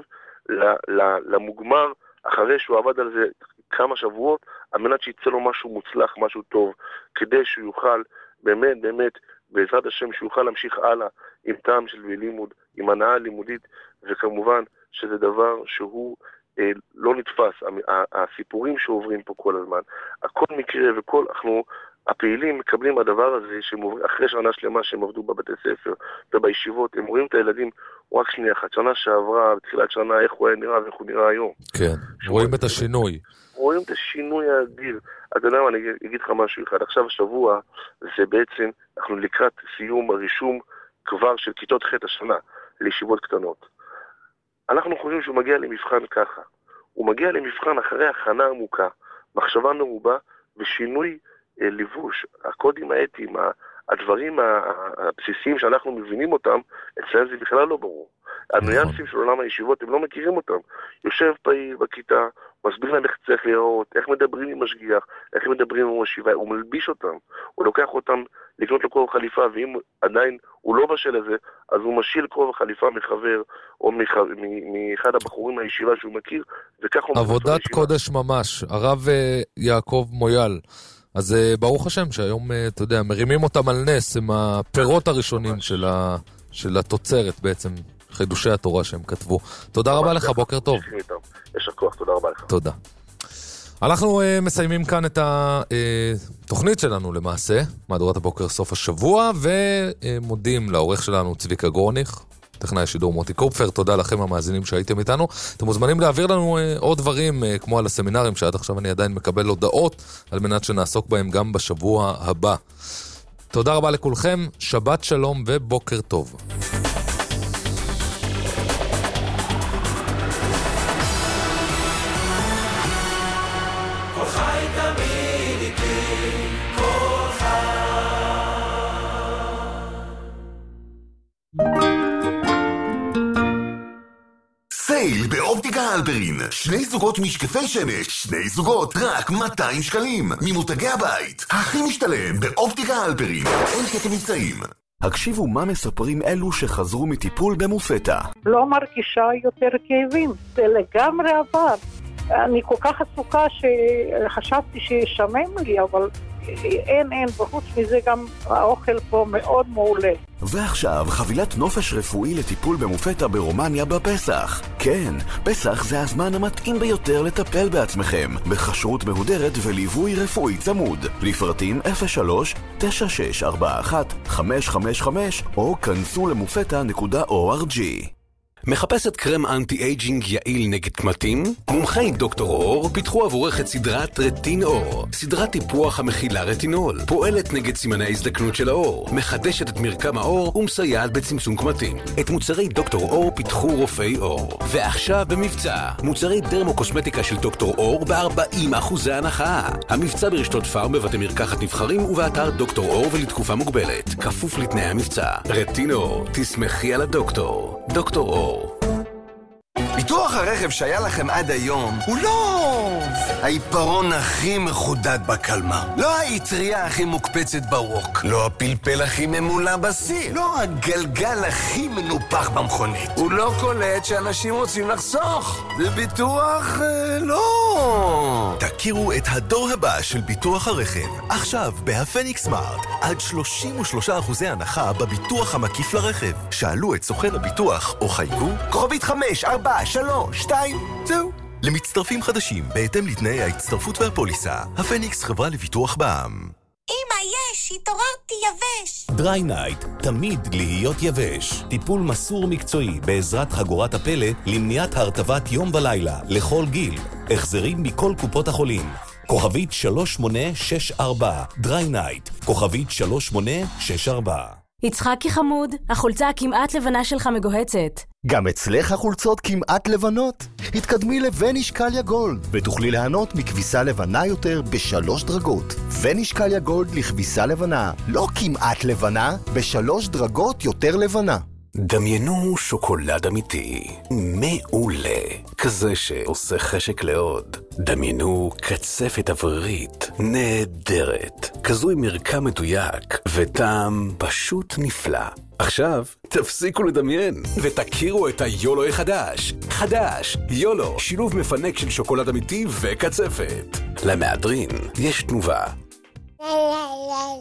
למוגמר, אחרי שהוא עבד על זה כמה שבועות, על מנת שיצא לו משהו מוצלח, משהו טוב, כדי שהוא יוכל, באמת, באמת, בעזרת השם, שהוא יוכל להמשיך הלאה עם טעם של לימוד, עם הנאה לימודית, וכמובן שזה דבר שהוא אה, לא נתפס. הסיפורים שעוברים פה כל הזמן, הכל מקרה וכל, אנחנו הפעילים מקבלים הדבר הזה, אחרי שנה שלמה שהם עבדו בבתי ספר ובישיבות, הם רואים את הילדים רק שנייה אחת, שנה שעברה, בתחילת שנה, איך הוא היה נראה ואיך הוא נראה היום. כן, רואים את השינוי. רואים את השינוי האדיר. אתה יודע מה, אני אגיד לך משהו אחד. עכשיו השבוע, זה בעצם, אנחנו לקראת סיום הרישום כבר של כיתות ח' השנה, לישיבות קטנות. אנחנו חושבים שהוא מגיע למבחן ככה. הוא מגיע למבחן אחרי הכנה עמוקה, מחשבה מרובה ושינוי אה, לבוש. הקודים האתיים, הדברים הבסיסיים שאנחנו מבינים אותם, אצלם זה בכלל לא ברור. הניואנסים של עולם הישיבות, הם לא מכירים אותם. יושב פעיל בכיתה, מסביר להם איך צריך להיראות, איך מדברים עם משגיח, איך מדברים עם ישיבה, הוא מלביש אותם, הוא לוקח אותם לקנות לו כובע חליפה, ואם עדיין הוא לא בשל לזה, אז הוא משיל כובע חליפה מחבר, או מאחד הבחורים מהישיבה שהוא מכיר, וכך הוא... עבודת קודש ממש, הרב יעקב מויאל. אז ברוך השם שהיום, אתה יודע, מרימים אותם על נס, הם הפירות הראשונים של, ה... של התוצרת בעצם, חידושי התורה שהם כתבו. תודה רבה לך, בוקר טוב. יש הכוח, תודה רבה לך. תודה. אנחנו uh, מסיימים כאן את התוכנית שלנו למעשה, מהדורת הבוקר סוף השבוע, ומודים לעורך שלנו צביקה גרוניך, טכנאי השידור מוטי קופפר. תודה לכם המאזינים שהייתם איתנו. אתם מוזמנים להעביר לנו uh, עוד דברים, uh, כמו על הסמינרים, שעד עכשיו אני עדיין מקבל הודעות, על מנת שנעסוק בהם גם בשבוע הבא. תודה רבה לכולכם, שבת שלום ובוקר טוב. סייל באופטיקה הלפרין, שני זוגות משקפי שמש, שני זוגות רק מאתיים שקלים, ממותגי הבית, הכי משתלם באופטיקה הלפרין, אין כתם מבצעים. הקשיבו מה מספרים אלו שחזרו מטיפול במופתא. לא מרגישה יותר כאבים, זה לגמרי עבר. אני כל כך עסוקה שחשבתי שישמם לי, אבל אין, אין, בחוץ מזה גם האוכל פה מאוד מעולה. ועכשיו חבילת נופש רפואי לטיפול במופתא ברומניה בפסח. כן, פסח זה הזמן המתאים ביותר לטפל בעצמכם, בכשרות מהודרת וליווי רפואי צמוד. לפרטים אפס שלוש תשע שש ארבע אחת חמש חמש חמש או כנסו למופתא נקודה או אר ג'י. מחפשת קרם אנטי-אייג'ינג יעיל נגד קמטים? מומחי דוקטור אור פיתחו עבורך את סדרת רטין אור, סדרת טיפוח המכילה רטינול, פועלת נגד סימני הזדקנות של האור, מחדשת את מרקם האור ומסייעת בצמצום קמטים. את מוצרי דוקטור אור פיתחו רופאי אור. ועכשיו במבצע, מוצרי דרמוקוסמטיקה של דוקטור אור ב-ארבעים אחוז הנחה. המבצע ברשתות פארם בבתי מרקחת נבחרים ובאתר דוקטור אור ולתקופה מוגבלת, כפוף לתנאי המבצע. רטין אור, תסמכי על הדוקטור. דוקטור אור. ביטוח הרכב שהיה לכם עד היום הוא לא העיפרון הכי מחודד בקלמה, לא היטריה הכי מוקפצת ברוק, לא הפלפל הכי ממולא בסיר, לא הגלגל הכי מנופח במכונית. הוא לא קולט שאנשים רוצים לחסוך. זה ביטוח אה, לא. תכירו את הדור הבא של ביטוח הרכב עכשיו בהפניקס סמארט, עד שלושים ושלושה אחוזי הנחה בביטוח המקיף לרכב. שאלו את סוכן הביטוח או חייגו כוכבית חמש ארבע שלוש שתיים. זהו. למצטרפים חדשים בהתאם לתנאי ההצטרפות והפוליסה, הפניקס חברה לביטוח בע"מ. אמא, יש, התעוררתי יבש. דריי נייט, תמיד להיות יבש. טיפול מסור מקצועי בעזרת חגורת הפלא למניעת הרטבת יום ולילה לכל גיל. החזרים מכל קופות החולים. כוכבית שלוש שמונה שש ארבע, דריי נייט, כוכבית שלוש שמונה שש ארבע. יצחקי חמוד, החולצה הכמעט לבנה שלך מגוהצת. גם אצלך החולצות כמעט לבנות? התקדמי לווניש קליה גולד, ותוכלי ליהנות מכביסה לבנה יותר בשלוש דרגות. ווניש קליה גולד לכביסה לבנה, לא כמעט לבנה, בשלוש דרגות יותר לבנה. דמיינו שוקולד אמיתי, מעולה, כזה שעושה חשק לעוד. דמיינו קצפת אוורירית, נהדרת, כזו עם מרקם מדויק, וטעם פשוט נפלא. עכשיו, תפסיקו לדמיין, ותכירו את היולו החדש. חדש, יולו, שילוב מפנק של שוקולד אמיתי וקצפת. למהדרין יש תנובה.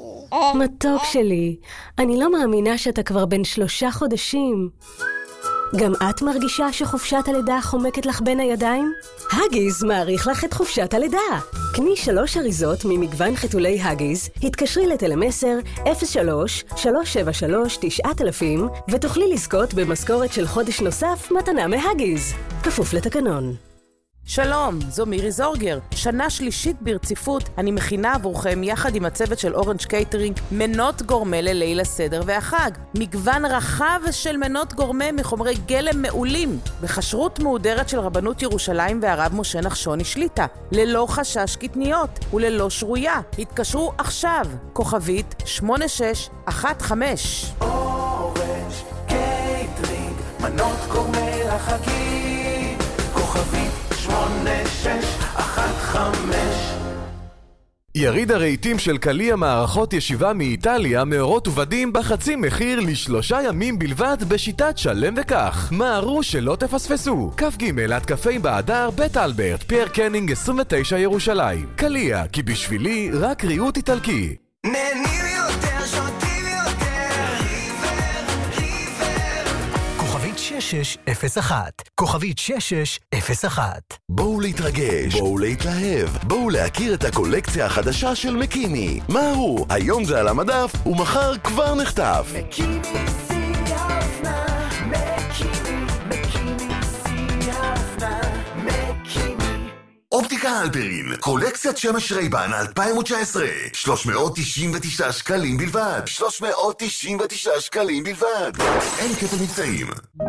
מתוק שלי, אני לא מאמינה שאתה כבר בן שלושה חודשים. גם את מרגישה שחופשת הלידה חומקת לך בין הידיים? הגיז מעריך לך את חופשת הלידה. קני שלוש אריזות ממגוון חיתולי הגיז, התקשרי לטלם עשר אפס שלוש שלוש שבע שלוש תשע אלפים ותוכלי לזכות במשכורת של חודש נוסף מתנה מהגיז. כפוף לתקנון. שלום, זו מירי זורגר. שנה שלישית ברציפות אני מכינה עבורכם יחד עם הצוות של אורנג' קייטרינג מנות גורמה לליל הסדר והחג. מגוון רחב של מנות גורמה מחומרי גלם מעולים, בכשרות מהודרת של רבנות ירושלים והרב משה נחשוני שליטה, ללא חשש קטניות וללא שרויה. התקשרו עכשיו, כוכבית שמונה שש אחת חמש. אורנג' קייטרינג, מנות גורמה לחגים, כוכבית שמונה שש אחת חמש. יריד הרהיטים של קליה מערכות ישיבה מאיטליה מאורות ובדים בחצי מחיר לשלושה ימים בלבד בשיטת שלם וכך. מהרו שלא תפספסו. כף ג' עד כ"ה באדר בית אלברט, פייר קנינג עשרים ותשע ירושלים. קליה, כי בשבילי רק ריהוט איטלקי. נהנים יותר, שותים יותר, ריבר, ריבר. כוכבית שש שש אפס אחת, כוכבית שש שש אפס אחת. בואו להתרגש, בואו להתלהב, בואו להכיר את הקולקציה החדשה של מקימי. מהרו, היום זה על המדף ומחר כבר נחטף. מקימי שיא האופנה, מקימי, מקימי שיא האופנה, מקימי. אופטיקה הלפרין, קולקציית שמש רייבן אלפיים תשע עשרה, שלוש מאות תשעים ותשעה שקלים בלבד, שלוש מאות תשעים ותשעה שקלים בלבד. אין כפל מבצעים.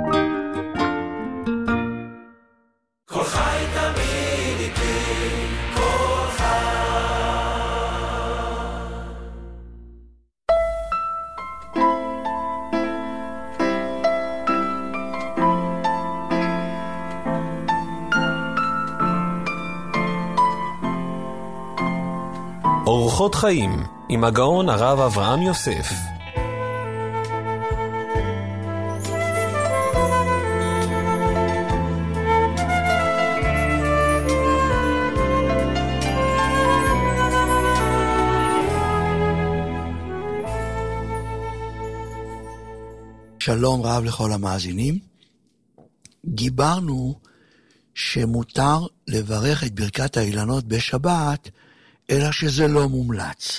כל חי תמיד איתי, כל חי. אורחות חיים עם הגאון הרב אברהם יוסף. שלום רב לכל המאזינים. דיברנו שמותר לברך את ברכת האילנות בשבת, אלא שזה לא מומלץ.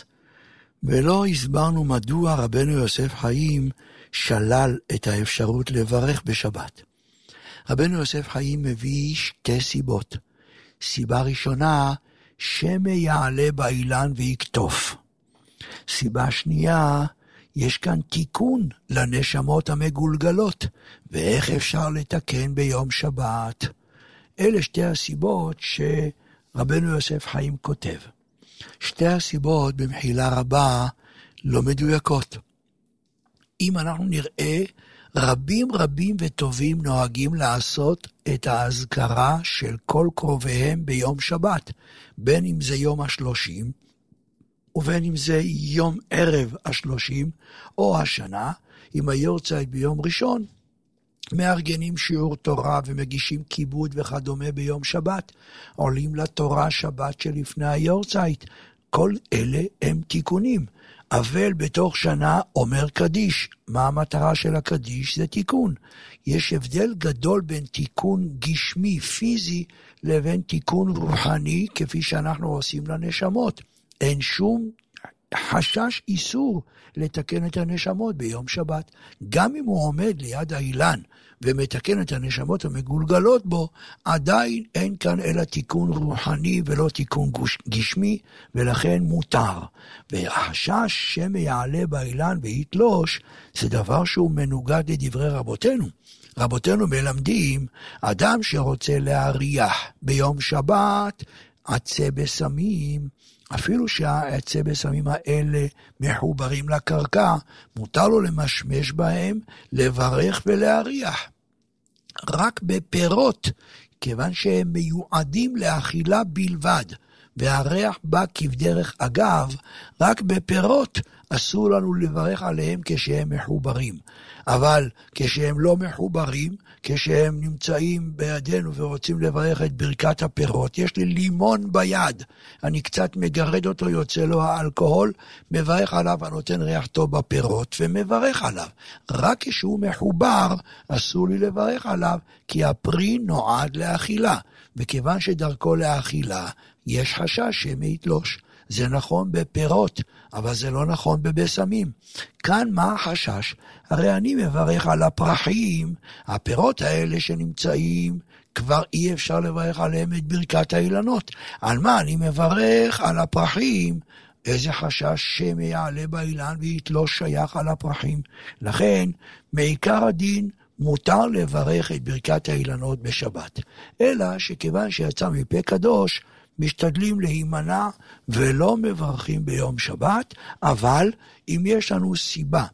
ולא הסברנו מדוע רבנו יוסף חיים שלל את האפשרות לברך בשבת. רבנו יוסף חיים מביא שתי סיבות. סיבה ראשונה, שמא יעלה באילן ויקטוף. סיבה שנייה, יש כאן תיקון לנשמות המגולגלות, ואיך אפשר לתקן ביום שבת. אלה שתי הסיבות שרבנו יוסף חיים כותב. שתי הסיבות במחילה רבה לא מדויקות. אם אנחנו נראה, רבים רבים וטובים נוהגים לעשות את ההזכרה של כל קרוביהם ביום שבת, בין אם זה יום השלושים, ובין אם זה יום ערב השלושים, או השנה, אם היורצייט ביום ראשון, מארגנים שיעור תורה ומגישים כיבוד וכדומה ביום שבת, עולים לתורה שבת שלפני היורצייט. כל אלה הם תיקונים. אבל בתוך שנה אומר קדיש. מה המטרה של הקדיש? זה תיקון. יש הבדל גדול בין תיקון גשמי פיזי לבין תיקון רוחני כפי שאנחנו עושים לנשמות. אין שום חשש איסור לתקן את הנשמות ביום שבת. גם אם הוא עומד ליד האילן ומתקן את הנשמות המגולגלות בו, עדיין אין כאן אלא תיקון רוחני ולא תיקון גשמי, ולכן מותר. והחשש שמא יעלה באילן ויתלוש, זה דבר שהוא מנוגד לדברי רבותינו. רבותינו מלמדים, אדם שרוצה להריח ביום שבת, עצי בסמים, אפילו שהעצי בסמים האלה מחוברים לקרקע, מותר לו למשמש בהם, לברך ולהריח. רק בפירות, כיוון שהם מיועדים לאכילה בלבד, והריח בא כבדרך אגב, רק בפירות אסור לנו לברך עליהם כשהם מחוברים. אבל כשהם לא מחוברים, כשהם נמצאים בידינו ורוצים לברך את ברכת הפירות, יש לי לימון ביד, אני קצת מגרד אותו, יוצא לו האלכוהול, מברך עליו, הנותן ריח טוב בפירות ומברך עליו. רק כשהוא מחובר, אסור לי לברך עליו, כי הפרי נועד לאכילה, וכיוון שדרכו לאכילה, יש חשש שמא יתלוש. זה נכון בפירות, אבל זה לא נכון בבשמים. כאן מה החשש? הרי אני מברך על הפרחים, הפירות האלה שנמצאים, כבר אי אפשר לברך עליהם את ברכת האילנות. על מה אני מברך? על הפרחים. איזה חשש שמא יעלה באילן ויתלוש שייך על הפרחים. לכן, מעיקר הדין, מותר לברך את ברכת האילנות בשבת. אלא שכיוון שיצא מפה קדוש, משתדלים להימנע ולא מברכים ביום שבת, אבל אם יש לנו סיבה,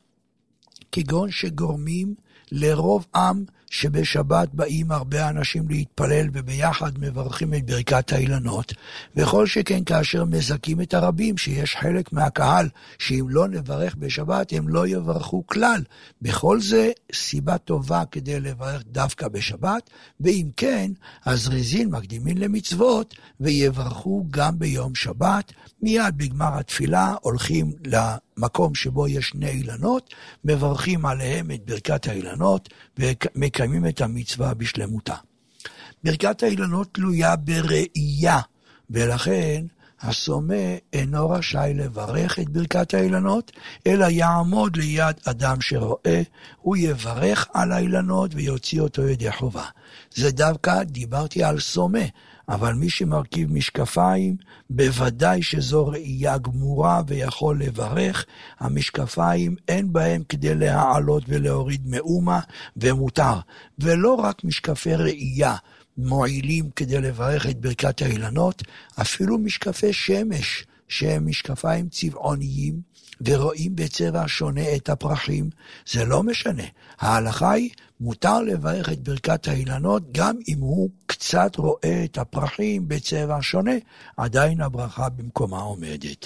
כגון שגורמים לרוב עם שבשבת באים הרבה אנשים להתפלל וביחד מברכים את ברכת האילנות, וכל שכן כאשר מזכים את הרבים שיש חלק מהקהל שאם לא נברך בשבת הם לא יברכו כלל, בכל זה סיבה טובה כדי לברך דווקא בשבת, ואם כן הזריזין מקדימים למצוות ויברכו גם ביום שבת. מיד בגמר התפילה הולכים למקום שבו יש שני אילנות, מברכים עליהם את ברכת האילנות ומקיימים את המצווה בשלמותה. ברכת האילנות תלויה בראייה, ולכן הסומה אינו רשאי לברך את ברכת האילנות, אלא יעמוד ליד אדם שרואה, הוא יברך על האילנות ויוציא אותו ידי חובה. זה דווקא דיברתי על סומה, אבל מי שמרכיב משקפיים, בוודאי שזו ראייה גמורה ויכול לברך. המשקפיים אין בהם כדי להעלות ולהוריד מאומה ומותר. ולא רק משקפי ראייה מועילים כדי לברך את ברכת האילנות, אפילו משקפי שמש שהם משקפיים צבעוניים ורואים בצבע שונה את הפרחים, זה לא משנה. ההלכה היא, מותר לברך את ברכת האילנות גם אם הוא קצת רואה את הפרחים בצבע שונה, עדיין הברכה במקומה עומדת.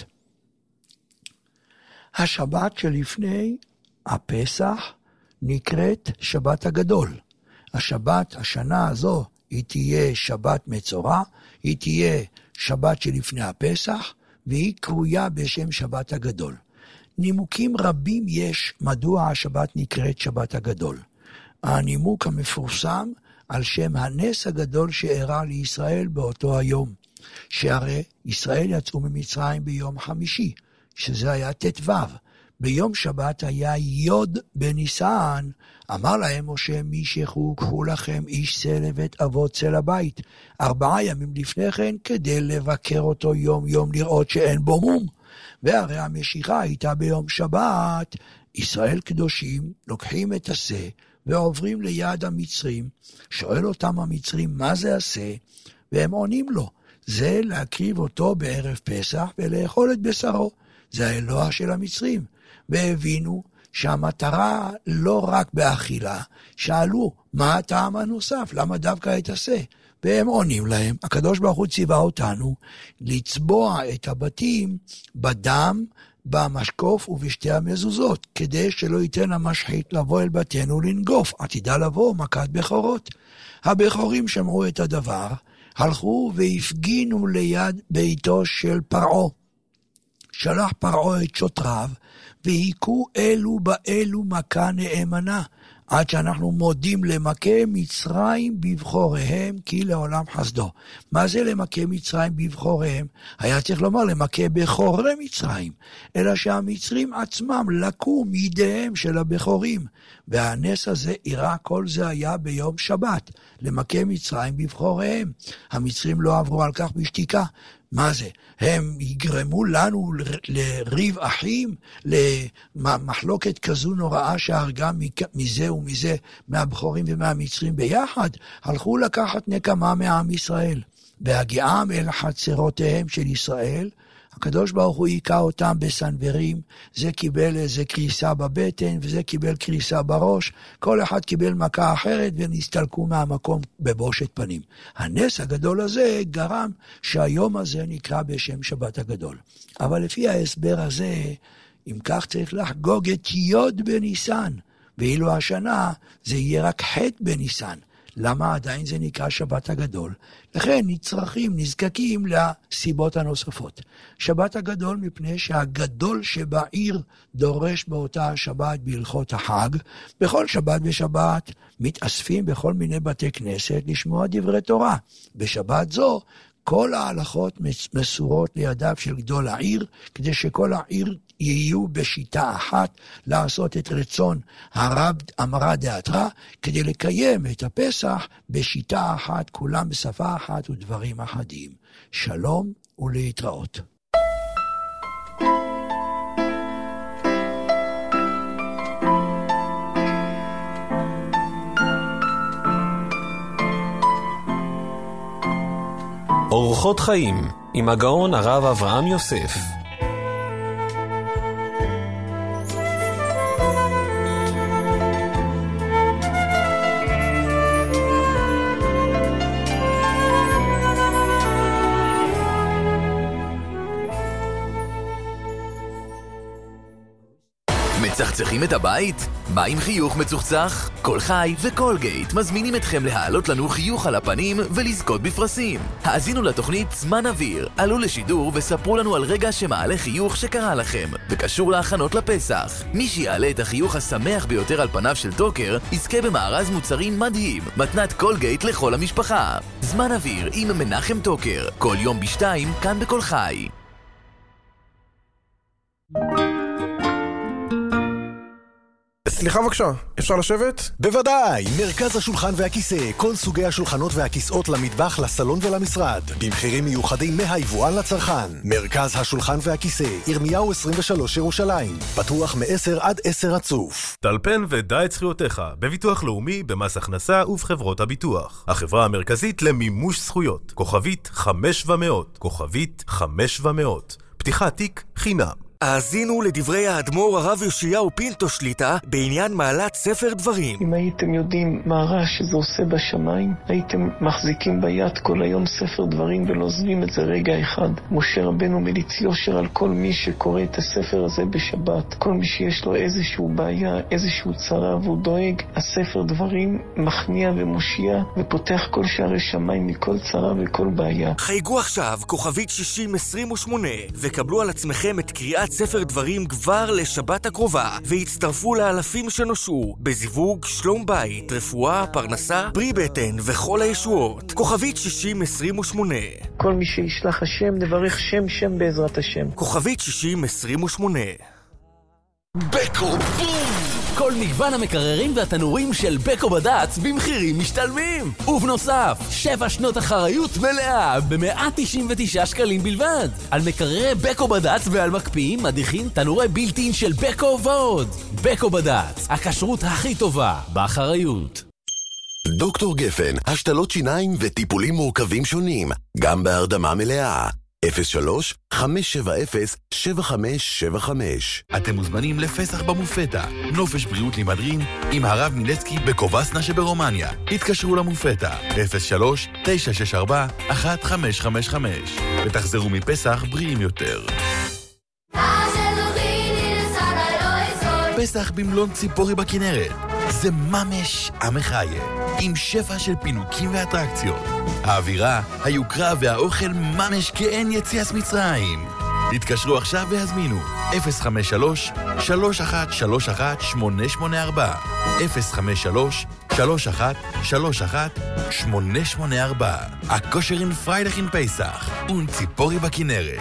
השבת שלפני הפסח נקראת שבת הגדול. השבת, השנה הזו, היא תהיה שבת מצורע, היא תהיה שבת שלפני הפסח, והיא קרויה בשם שבת הגדול. נימוקים רבים יש מדוע השבת נקראת שבת הגדול. הנימוק המפורסם על שם הנס הגדול שאירע לישראל באותו היום, שהרי ישראל יצאו ממצרים ביום חמישי, שזה היה תתו, ביום שבת היה יוד בניסן, אמר להם משה מישכו קחו לכם איש צא לבית אבות צא לבית, ארבעה ימים לפני כן כדי לבקר אותו יום יום לראות שאין בו מום, והרי המשיכה הייתה ביום שבת. ישראל קדושים לוקחים את השה ועוברים ליד המצרים, שואל אותם המצרים מה זה השה, והם עונים לו, זה להקריב אותו בערב פסח ולאכול את בשרו, זה האלוה של המצרים. והבינו שהמטרה לא רק באכילה, שאלו מה הטעם הנוסף, למה דווקא את השה, והם עונים להם, הקדוש ברוך הוא ציווה אותנו לצבוע את הבתים בדם, במשקוף ובשתי המזוזות, כדי שלא ייתן המשחית לבוא אל בתינו לנגוף, עתידה לבוא מכת בכורות. הבכורים שמעו את הדבר, הלכו והפגינו ליד ביתו של פרעה. שלח פרעה את שוטריו, והיכו אלו באלו מכה נאמנה, עד שאנחנו מודים למכה מצרים בבחוריהם, כי לעולם חסדו. מה זה למכה מצרים בבחוריהם? היה צריך לומר למכה בכורי מצרים, אלא שהמצרים עצמם לקו מידיהם של הבכורים, והנס הזה אירע, כל זה היה ביום שבת, למכה מצרים בבחוריהם. המצרים לא עברו על כך בשתיקה. מה זה? הם יגרמו לנו לריב אחים, למחלוקת כזו נוראה שהרגה מזה ומזה, מהבחורים ומהמצרים ביחד, הלכו לקחת נקמה מעם ישראל. בהגיעם אל חצרותיהם של ישראל, הקדוש ברוך הוא היקע אותם בסנוורים, זה קיבל איזה קריסה בבטן, וזה קיבל קריסה בראש, כל אחד קיבל מכה אחרת, ונסתלקו מהמקום בבושת פנים. הנס הגדול הזה גרם שהיום הזה נקרא בשם שבת הגדול. אבל לפי ההסבר הזה, אם כך צריך לחגוג את יוד בניסן, ואילו השנה זה יהיה רק ח' בניסן. למה עדיין זה נקרא שבת הגדול? לכן נצרכים, נזקקים לסיבות הנוספות. שבת הגדול מפני שהגדול שבעיר דורש באותה השבת בהלכות החג. בכל שבת ושבת מתאספים בכל מיני בתי כנסת לשמוע דברי תורה. בשבת זו כל ההלכות מסורות לידיו של גדול העיר, כדי שכל העיר יהיו בשיטה אחת לעשות את רצון הרב אמרה דעתרא, כדי לקיים את הפסח בשיטה אחת, כולם בשפה אחת ודברים אחדים. שלום ולהתראות. אורחות חיים עם הגאון הרב אברהם יוסף. מצחצחים את הבית? מה עם חיוך מצוחצח? כל חי וקולגייט מזמינים אתכם להעלות לנו חיוך על הפנים ולזכות בפרסים. האזינו לתוכנית זמן אוויר, עלו לשידור וספרו לנו על רגע שמעלה חיוך שקרה לכם וקשור להכנות לפסח. מי שיעלה את החיוך השמח ביותר על פניו של טוקר יזכה במארז מוצרים מדהים, מתנת קולגייט לכל המשפחה. זמן אוויר עם מנחם טוקר, כל יום בשתיים כאן בכל חי. סליחה בבקשה, אפשר לשבת? בוודאי, מרכז השולחן והכיסא, כל סוגי השולחנות והכיסאות למטבח, לסלון ולמשרד, במחירים מיוחדים מהיבואן לצרכן. מרכז השולחן והכיסא, ירמיהו עשרים ושלוש ירושלים, פתוח מ-עשר עד עשר רצוף. טלפן ודע את זכויותיך, בביטוח לאומי, במס הכנסה ובחברות הביטוח. החברה המרכזית למימוש זכויות, כוכבית חמש ומאות, כוכבית חמש ומאות. פתיחת תיק חינם. האזינו לדברי האדמו"ר הרב יאשיהו פינטו שליטה בעניין מעלת ספר דברים. אם הייתם יודעים מה רע שזה עושה בשמיים, הייתם מחזיקים ביד כל היום ספר דברים ולא עוזבים את זה רגע אחד. משה רבנו מליץ יושר על כל מי שקורא את הספר הזה בשבת. כל מי שיש לו איזשהו בעיה, איזשהו צרה והוא דואג, הספר דברים מכניע ומושיע ופותח כל שערי שמיים מכל צרה וכל בעיה. חייגו עכשיו כוכבית שישים עשרים ושמונה וקבלו על עצמכם את קריאת ספר דברים כבר לשבת הקרובה והצטרפו לאלפים שנושעו בזיווג, שלום בית, רפואה, פרנסה, פרי בטן וכל הישועות. כוכבית שישים עשרים ושמונה. כל מי שישלח השם נברך שם שם בעזרת השם. כוכבית שישים עשרים ושמונה. בקו בום! כל מגוון המקררים והתנורים של בקו בד"ץ במחירים משתלמים. ובנוסף, שבע שנות אחריות מלאה ב-מאה תשעים ותשעה שקלים בלבד. על מקררי בקו בד"ץ ועל מקפיאים, מדיחים, תנורי בילטין של בקו ועוד. בקו בד"ץ, הכשרות הכי טובה באחריות. דוקטור גפן, השתלות שיניים וטיפולים מורכבים שונים, גם בהרדמה מלאה. אפס שלוש חמש שבע אפס שבע חמש שבע חמש. אתם מוזמנים לפסח במופתה, נופש בריאות לימדרין עם הרב מילצקי בקובסנה שברומניה. התקשרו למופתה אפס שלוש תשע שש ארבע אחת חמש חמש חמש ותחזרו מפסח בריאים יותר. פסח במלון ציפורי בכנרת, זה ממש עם חיה, עם שפע של פינוקים ואטרקציות. האווירה, היוקרה והאוכל ממש כאין יציאת מצרים. התקשרו עכשיו והזמינו אפס חמש שלוש שלוש אחת שלוש אחת שמונה שמונה ארבע אפס חמש שלוש שלוש אחת שלוש אחת שמונה שמונה ארבע. הכושר אין פריידך אין פסח und ציפורי בכנרת.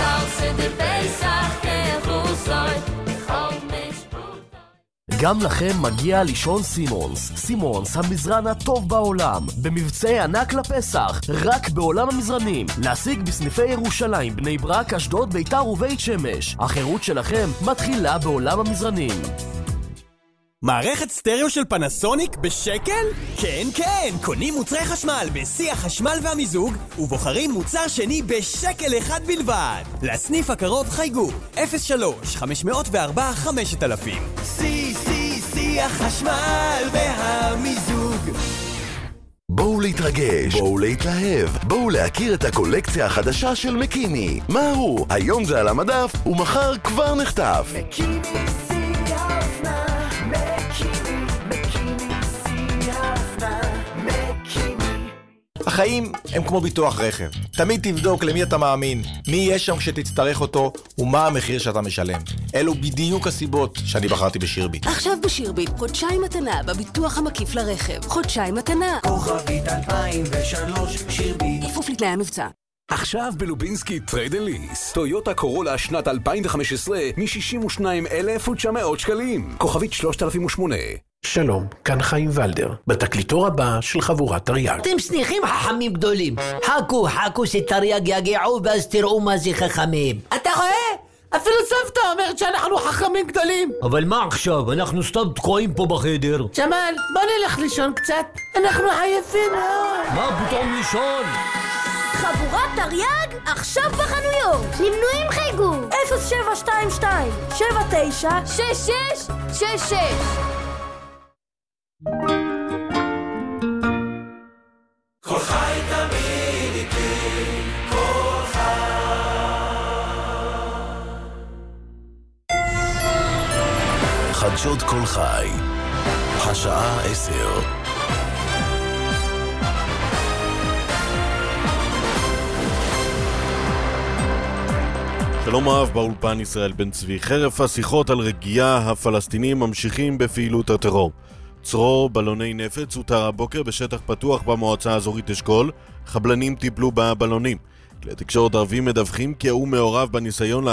גם לכם מגיע לישון סימונס. סימונס, המזרן הטוב בעולם. במבצעי ענק לפסח, רק בעולם המזרנים. להשיג בסניפי ירושלים, בני ברק, אשדוד, ביתר ובית שמש. החירות שלכם מתחילה בעולם המזרנים. מערכת סטריאו של פנסוניק בשקל? כן, כן! קונים מוצרי חשמל בשיא החשמל והמיזוג ובוחרים מוצר שני בשקל אחד בלבד. לסניף הקרוב חייגו אפס שלוש חמש אפס ארבע חמשת אלפים. שיא, שיא, שיא החשמל והמיזוג. בואו להתרגש, בואו להתלהב, בואו להכיר את הקולקציה החדשה של מקימי. מה הוא? היום זה על המדף ומחר כבר נחטף. מקימי שיא האופנה, מקימי, מקימי שיא האופנה, מקימי. החיים הם כמו ביטוח רכב. תמיד תבדוק למי אתה מאמין, מי יש שם כשתצטרך אותו ומה המחיר שאתה משלם. אלו בדיוק הסיבות שאני בחרתי בשירביט. עכשיו בשירביט, חודשיים מתנה בביטוח המקיף לרכב. חודשיים מתנה. כוכבית אלפיים ושלוש שירביט. כפוף לתנאי המבצע. עכשיו בלובינסקי טרייד אנד ליס. טויוטה קורולה שנת אלפיים וחמש עשרה מ-שישים ושניים אלף ותשע מאות שקלים. כוכבית שלושת אלפים ושמונה. שלום, כאן חיים ולדר, בתקליטור הבא של חבורת תרי"ג. אתם שניחים חכמים גדולים. חכו, חכו שתרי"ג יגיעו ואז תראו מה זה חכמים. אתה רואה? אפילו סבתא אומרת שאנחנו חכמים גדולים. אבל מה עכשיו? אנחנו סתם תקועים פה בחדר. ג'מאל, בוא נלך לישון קצת. אנחנו עייפים מאוד. מה פתאום לישון? חבורת תרי"ג עכשיו בחנויות. נמנועים חייגו אפס שבע שתיים שתיים שבע תשע שש שש שש שש. כל חי תמיד איתי, כל חדשות כל חי, השעה עשר. שלום רב באולפן ישראל בן צבי. חרף השיחות על רגיעה, הפלסטינים ממשיכים בפעילות הטרור. צרור בלוני נפץ הותר הבוקר בשטח פתוח במועצה האזורית אשכול. חבלנים טיפלו בבלונים. כלי תקשורת ערבים מדווחים כי הוא מעורב בניסיון